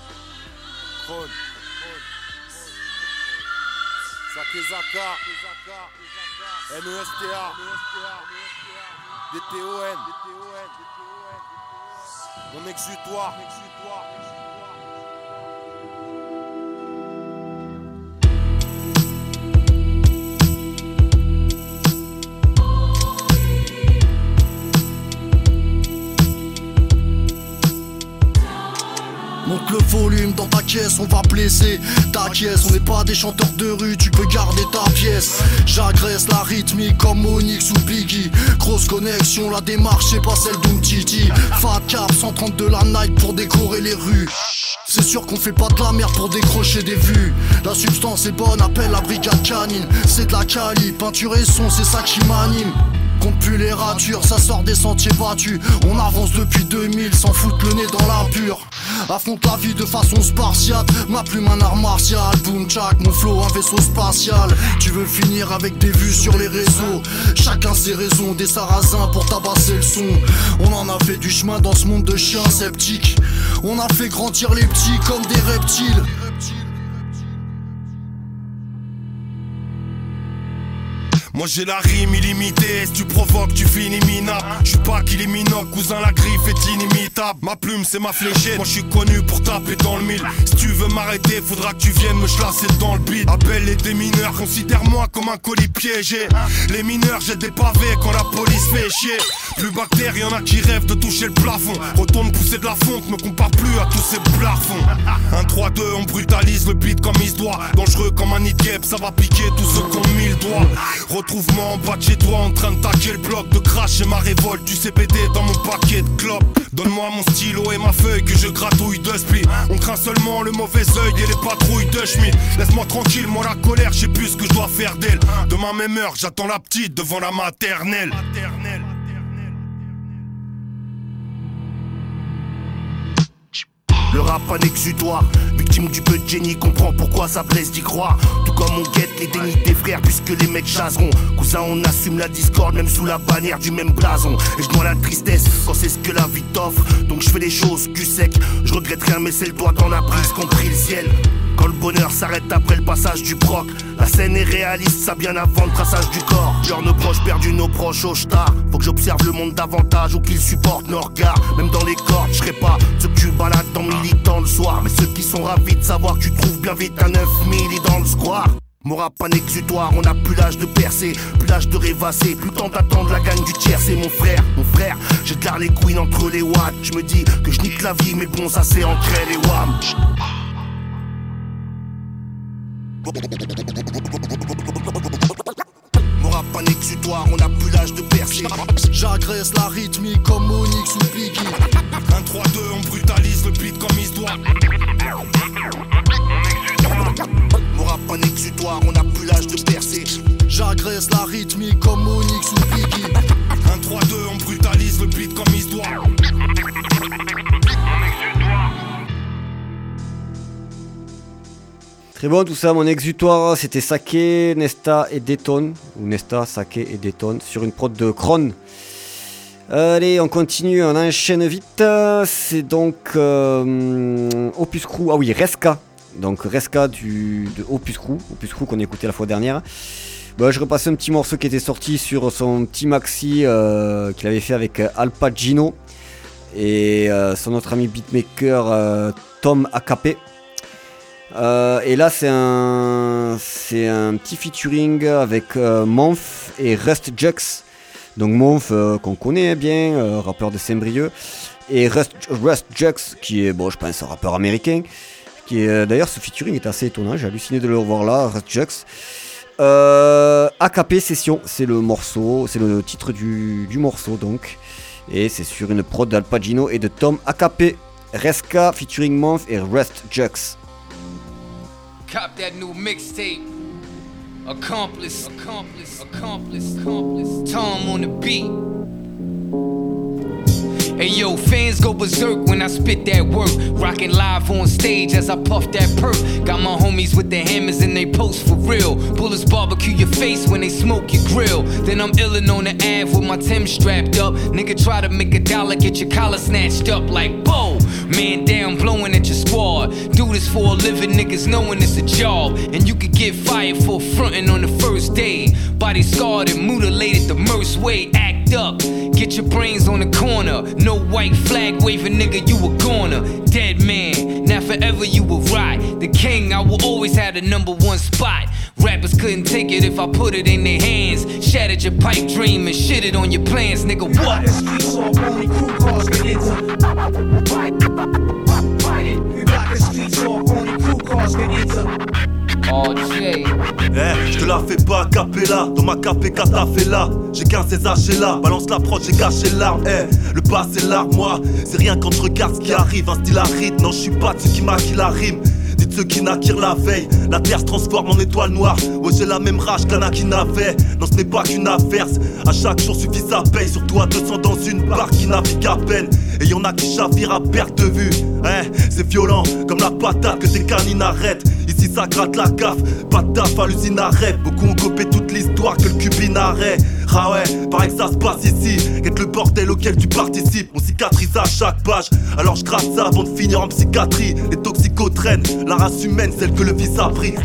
Sake Zaka, N E S T A, D T O N, Mon Exutoire. Monte le volume dans ta caisse, on va blesser ta caisse. On n'est pas des chanteurs de rue, tu peux garder ta pièce. J'agresse la rythmique comme Onyx ou Biggie. Grosse connexion, la démarche c'est pas celle d'Umtiti. Fat Cap, cent trente-deux la night pour décorer les rues. C'est sûr qu'on fait pas de la merde pour décrocher des vues. La substance est bonne, appelle la brigade canine. C'est de la quali, peinture et son, c'est ça qui m'anime. Compte plus les ratures, ça sort des sentiers battus. On avance depuis deux mille sans foutre le nez dans la pure. Affronte la vie de façon spartiate. Ma plume un art martial, boom tchak, mon flow un vaisseau spatial. Tu veux finir avec des vues sur les réseaux. Chacun ses raisons, des sarrasins pour tabasser le son. On en a fait du chemin dans ce monde de chiens sceptiques. On a fait grandir les petits comme des reptiles. Moi j'ai la rime illimitée, si tu provoques tu finis minable. J'suis pas qu'il est minoc, cousin la griffe est inimitable. Ma plume c'est ma fléchette, moi j'suis connu pour taper dans le mille. Si tu veux m'arrêter, faudra que tu viennes me chlasser dans le beat. Appelle les démineurs, considère-moi comme un colis piégé. Les mineurs jettent des pavés quand la police fait chier. Plus bactère, y'en a qui rêvent de toucher le plafond. Retourne pousser de la fonte, me compare plus à tous ces blarfons. Un trois deux, on brutalise le beat comme il se doit. Dangereux comme un nid-guêpe, ça va piquer tous ceux qui ont mille doigts. Retrouve-moi en bas de chez toi en train de taquer le bloc. De crash et ma révolte, du C B D dans mon paquet de clopes. Donne-moi mon stylo et ma feuille que je gratouille de spi. On craint seulement le mauvais œil et les patrouilles de schmitt. Laisse-moi tranquille, moi la colère, je sais plus ce que je dois faire d'elle. Demain même heure, j'attends la petite devant la maternelle. Le rap un exutoire. Victime du peu de génie, comprend pourquoi ça blesse d'y croire. Tout comme on guette les dénis des frères, puisque les mecs chasseront. Cousin, on assume la discorde, même sous la bannière du même blason. Et je dois la tristesse quand c'est ce que la vie t'offre. Donc je fais des choses cul sec. Je regrette rien, mais c'est le doigt dans la prise, compris le ciel. Quand le bonheur s'arrête après le passage du proc, la scène est réaliste, ça bien avant le traçage du corps. Genre nos proches perdus, nos proches au star. Faut que j'observe le monde davantage ou qu'ils supportent nos regards. Même dans les cordes, je serai pas ceux que tu balades dans militant le soir, mais ceux qui sont ravis de savoir que tu trouves bien vite un neuf mille dans le square. Mon rap un exutoire, on a plus l'âge de percer, plus l'âge de rêvasser, plus le temps d'attendre la gagne du tiers. C'est mon frère, mon frère, j'ai de l'art les queens entre les watts. Je me dis que je nique la vie, mais bon ça c'est entre elle et wham. Mon rap un exutoire, on a plus l'âge de percer. J'agresse la rythmique comme Onyx ou Biggie. Un trois deux, on brutalise le beat comme il se doit. Mon rap un exutoire, on a plus l'âge de percer. J'agresse la rythmique comme Onyx ou Biggie. Un trois deux, on brutalise le beat comme il se doit. Très bon tout ça, mon exutoire, c'était Saké, Nesta et Dayton, ou Nesta, Saké et Dayton, sur une prod de Kron. Allez, on continue, on enchaîne vite, c'est donc euh, Opus Crew, ah oui, Reska, donc Reska du, de Opus Crew, Opus Crew qu'on écoutait la fois dernière. Bon, je repasse un petit morceau qui était sorti sur son petit maxi euh, qu'il avait fait avec Al Pacino et euh, son autre ami beatmaker euh, Tom Akapé. Euh, et là c'est un c'est un petit featuring avec euh, Monf et Rust Jux. Donc Monf euh, qu'on connaît bien, euh, rappeur de Saint-Brieuc, et Rust, Rust Jux qui est bon je pense un rappeur américain. Qui est, d'ailleurs ce featuring est assez étonnant, j'ai halluciné de le revoir là, Rust Jux. Euh, A K P Session, c'est le morceau, c'est le titre du, du morceau donc. Et c'est sur une prod d'Al Pacino et de Tom A K P. Reska featuring Monf et Rust Jux. Cop that new mixtape. Accomplice, accomplice, accomplice, accomplice. Tom on the beat. Hey yo, fans go berserk when I spit that work. Rockin' live on stage as I puff that perk. Got my homies with the hammers and they post for real. Bullets barbecue your face when they smoke your grill. Then I'm illin' on the Ave with my Tim strapped up. Nigga try to make a dollar, get your collar snatched up like bow. Man down, blowing at your squad. Do this for a living, niggas knowing it's a job. And you could get fired for frontin' on the first day. Body scarred and mutilated the worst way. Act up, get your brains on the corner. No white flag waving, nigga, you a goner. Dead man, now forever you will ride. The king, I will always have the number one spot. Rappers couldn't take it if I put it in their hands. Shattered your pipe dream and shitted on your plans, nigga, what? The streets off, only crew cars can enter. We block the streets off, only crew cars can enter. Oh, Jay. Eh, je te la fais pas a cappella, dans ma capé t'as fait là. J'ai quinze César chez là, balance l'approche, j'ai caché l'arme. Eh, le passé l'art, moi, c'est rien quand tu regardes ce qui arrive. Un style aride, non, je suis pas de ceux qui maquillent la rime. Dites ceux qui naquirent la veille, la terre se transforme en étoile noire. Ouais, j'ai la même rage qu'un qui n'avait. Non, ce n'est pas qu'une affaire, à chaque jour suffit sa paye. Surtout à deux cents dans une barque qui navigue à peine. Et y'en a qui chavirent à perte de vue. Eh, c'est violent, comme la patate que tes canines arrêtent. Ici ça gratte la caf, pas de taf à l'usine à rêve. Beaucoup ont copé toute l'histoire que le cubine arrête. Ah ouais, pareil que ça se passe ici. Quête le bordel auquel tu participes. On cicatrise à chaque page, alors je gratte ça avant de finir en psychiatrie. Les toxicos traînent, la race humaine, celle que le vice a pris.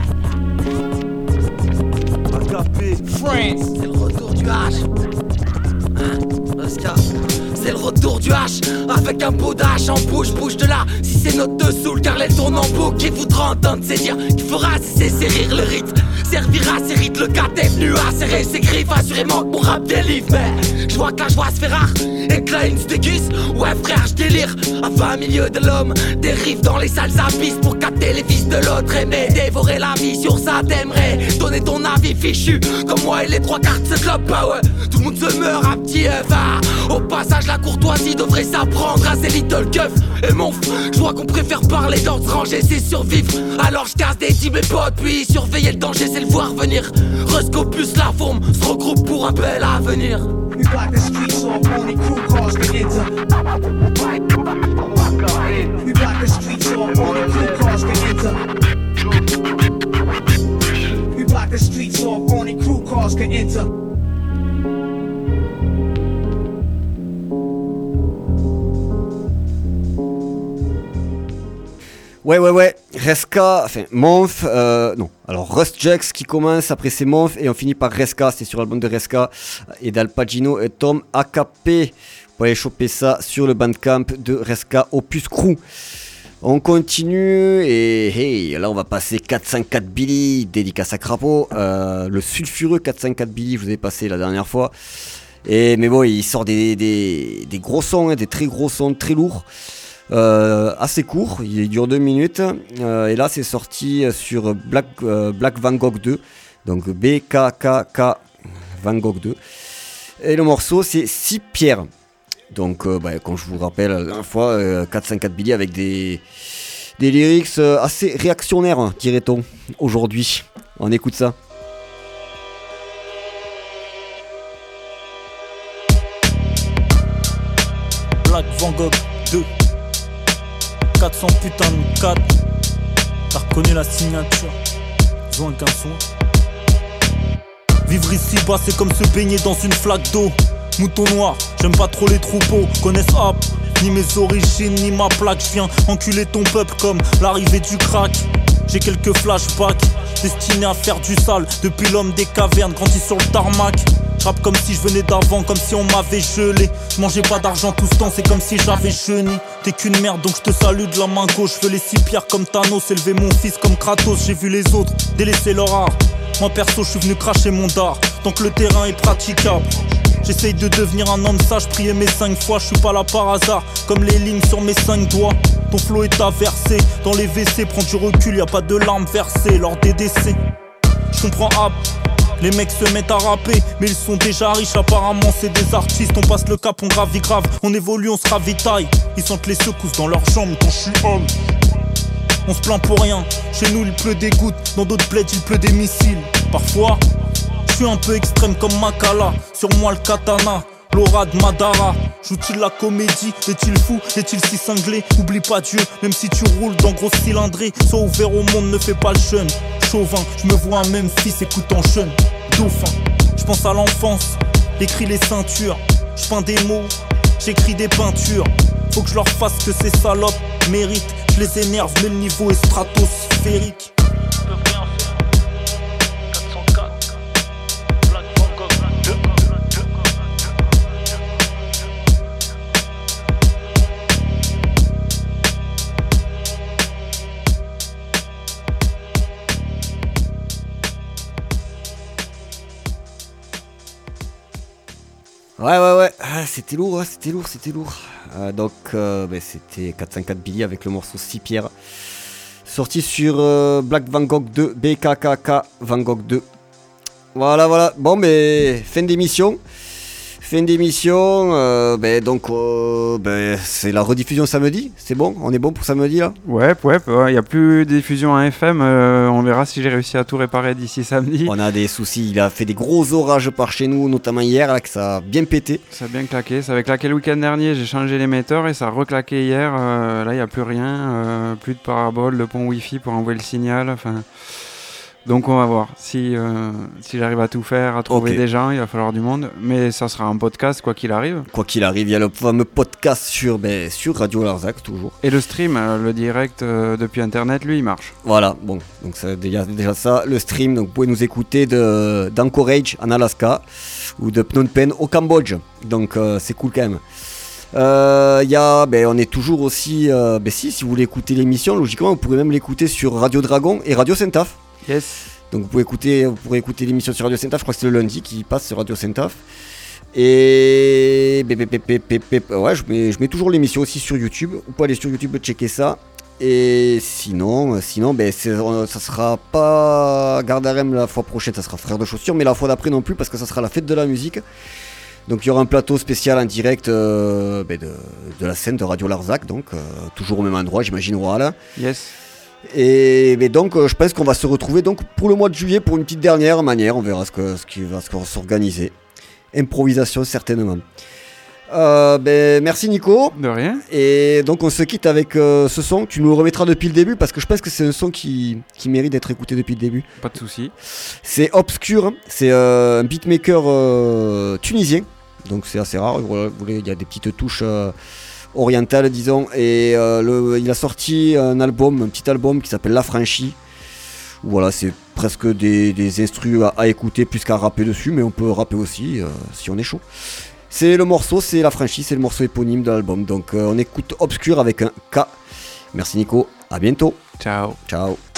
France, c'est le retour du H. Hein, Oscar. C'est le retour du H, avec un beau d'H en bouche, bouge de là. Si c'est notre dessous, car les tourne en boucle. Qui voudra entendre c'est dire qu'il fera cesser ses rires le rythme. Servira ses rites, le gars est venu à serrer ses griffes. Assurément que mon rap délivre, mais je vois que la joie se fait rare et que la une se déguste. Ouais frère, je délire à vingt milieux de l'homme. Dérive dans les salles abysses pour capter les vices de l'autre. Aimer dévorer la vie, sur ça t'aimerais donner ton avis fichu. Comme moi et les trois quarts de ce club, bah ouais. Tout le monde se meurt à petit œuf. Ah, au passage la courtoisie devrait s'apprendre à ces little keufs. Et mon f, je vois qu'on préfère parler d'ordre rangé, c'est survivre. Alors je casse des types mes potes, puis surveiller le danger, c'est le voir venir. Ruscopus, la forme, se regroupe pour un bel avenir. We block the streets off, only crew cars can enter. We block the streets off, Ouais, ouais, ouais, Reska, enfin, Monf, euh, non, alors Rust Jax qui commence, après c'est Monf, et on finit par Reska, c'était sur l'album de Reska, et d'Al Pacino et Tom A K P. Vous pouvez choper ça sur le bandcamp de Reska Opus Crew. On continue, et hey, là on va passer quatre cent quatre Billy, dédicace à Crapaud, euh, le sulfureux quatre cent quatre Billy, je vous ai passé la dernière fois. Et, mais bon, il sort des, des, des gros sons, hein, des très gros sons, très lourds. Euh, assez court, il dure deux minutes, euh, et là c'est sorti sur Black, euh, Black Van Gogh deux, donc B K K K Van Gogh deux, et le morceau c'est six pierres, donc euh, bah, comme je vous rappelle la dernière fois, euh, quatre cent quatre Billy avec des, des lyrics assez réactionnaires, dirait-on, aujourd'hui. On écoute ça. Black Van Gogh deux, quatre cents putains de quatre. T'as reconnu la signature, besoin qu'un son. Vivre ici bas c'est comme se baigner dans une flaque d'eau. Mouton noir, j'aime pas trop les troupeaux. Connaissent hop, ni mes origines, ni ma plaque. J'viens enculer ton peuple comme l'arrivée du crack. J'ai quelques flashbacks destinés à faire du sale. Depuis l'homme des cavernes, grandi sur le tarmac. J'rappe comme si je venais d'avant, comme si on m'avait gelé. J'mangeais pas d'argent tout ce temps, c'est comme si j'avais jeûné. T'es qu'une merde donc je te salue de la main gauche. Je veux les six pierres comme Thanos, élever mon fils comme Kratos. J'ai vu les autres délaisser leur art. Moi perso je suis venu cracher mon dard. Tant que le terrain est praticable, j'essaye de devenir un homme sage, prier mes cinq fois, je suis pas là par hasard, comme les lignes sur mes cinq doigts. Ton flow est inversé, dans les W C, prends du recul, y a pas de larmes versées lors des décès. Je comprends hop, les mecs se mettent à rapper, mais ils sont déjà riches, apparemment c'est des artistes. On passe le cap, on gravit grave, on évolue, on se ravitaille. Ils sentent les secousses dans leurs jambes quand je suis homme. On se plaint pour rien, chez nous il pleut des gouttes, dans d'autres plaids il pleut des missiles. Parfois, je suis un peu extrême comme Makala, sur moi le katana, l'aura de Madara. Joue-t-il la comédie, est-il fou, est-il si cinglé? Oublie pas Dieu, même si tu roules dans gros cylindrés. Sois ouvert au monde, ne fais pas le jeune chauvin, je me vois un même fils écoutant jeune dauphin. Je pense à l'enfance, écris les ceintures. Je peins des mots, j'écris des peintures. Faut que je leur fasse que ces salopes méritent. Je les énerve mais le niveau est stratosphérique. Ouais ouais ouais, ah, c'était lourd, hein, c'était lourd, c'était lourd. Euh, donc euh, bah, c'était quatre cent quatre Billy avec le morceau six pierres. Sorti sur euh, Black Van Gogh deux, B K K K Van Gogh deux. Voilà voilà, bon mais fin d'émission. Fin d'émission, euh, bah, donc euh, bah, c'est la rediffusion samedi, c'est bon? On est bon pour samedi là? Ouais, ouais, il n'y a plus de diffusion à F M, euh, on verra si j'ai réussi à tout réparer d'ici samedi. On a des soucis, il a fait des gros orages par chez nous, notamment hier, là, que ça a bien pété. Ça a bien claqué, ça avait claqué le week-end dernier, j'ai changé l'émetteur et ça a reclaqué hier, euh, là il n'y a plus rien, euh, plus de parabole, de pont Wi-Fi pour envoyer le signal, enfin... Donc on va voir, si, euh, si j'arrive à tout faire, à trouver okay. des gens, il va falloir du monde, mais ça sera un podcast quoi qu'il arrive. Quoi qu'il arrive, il y a le fameux podcast sur, ben, sur Radio Larzac toujours. Et le stream, euh, le direct euh, depuis internet, lui il marche. Voilà, bon, donc ça, déjà, déjà ça, le stream, donc vous pouvez nous écouter de, d'Anchorage en Alaska ou de Phnom Penh au Cambodge, donc euh, c'est cool quand même. Euh, y a, ben, on est toujours aussi, euh, ben, si, si vous voulez écouter l'émission, logiquement vous pourrez même l'écouter sur Radio Dragon et Radio Saint-Af. Yes. Donc vous pouvez écouter, vous pourrez écouter l'émission sur Radio Saint-Af, je crois que c'est le lundi qui passe sur Radio Saint-Af. Et ouais, je mets, je mets toujours l'émission aussi sur YouTube. Vous pouvez aller sur YouTube checker ça. Et sinon, sinon ben c'est, ça sera pas Gardarem la fois prochaine, ça sera Frère de Chaussures, mais la fois d'après non plus parce que ça sera la fête de la musique. Donc il y aura un plateau spécial en direct euh, ben de, de la scène de Radio Larzac, donc euh, toujours au même endroit, j'imagine, voilà. Yes. Et mais donc euh, je pense qu'on va se retrouver donc pour le mois de juillet pour une petite dernière manière, on verra ce, que, ce qui va, ce qu'on va s'organiser. Improvisation certainement. Euh, ben, merci Nico. De rien. Et donc on se quitte avec euh, ce son, tu nous le remettras depuis le début parce que je pense que c'est un son qui, qui mérite d'être écouté depuis le début. Pas de souci. C'est Obscur, c'est euh, un beatmaker euh, tunisien, donc c'est assez rare, il y a des petites touches... Euh, orientale, disons. Et euh, le, il a sorti un album, un petit album qui s'appelle L'Affranchi. Voilà, c'est presque des, des instrus à, à écouter plus qu'à rapper dessus, mais on peut rapper aussi euh, si on est chaud. C'est le morceau, c'est L'Affranchi, c'est le morceau éponyme de l'album. Donc euh, on écoute Obscur avec un K. Merci Nico, à bientôt. Ciao. Ciao.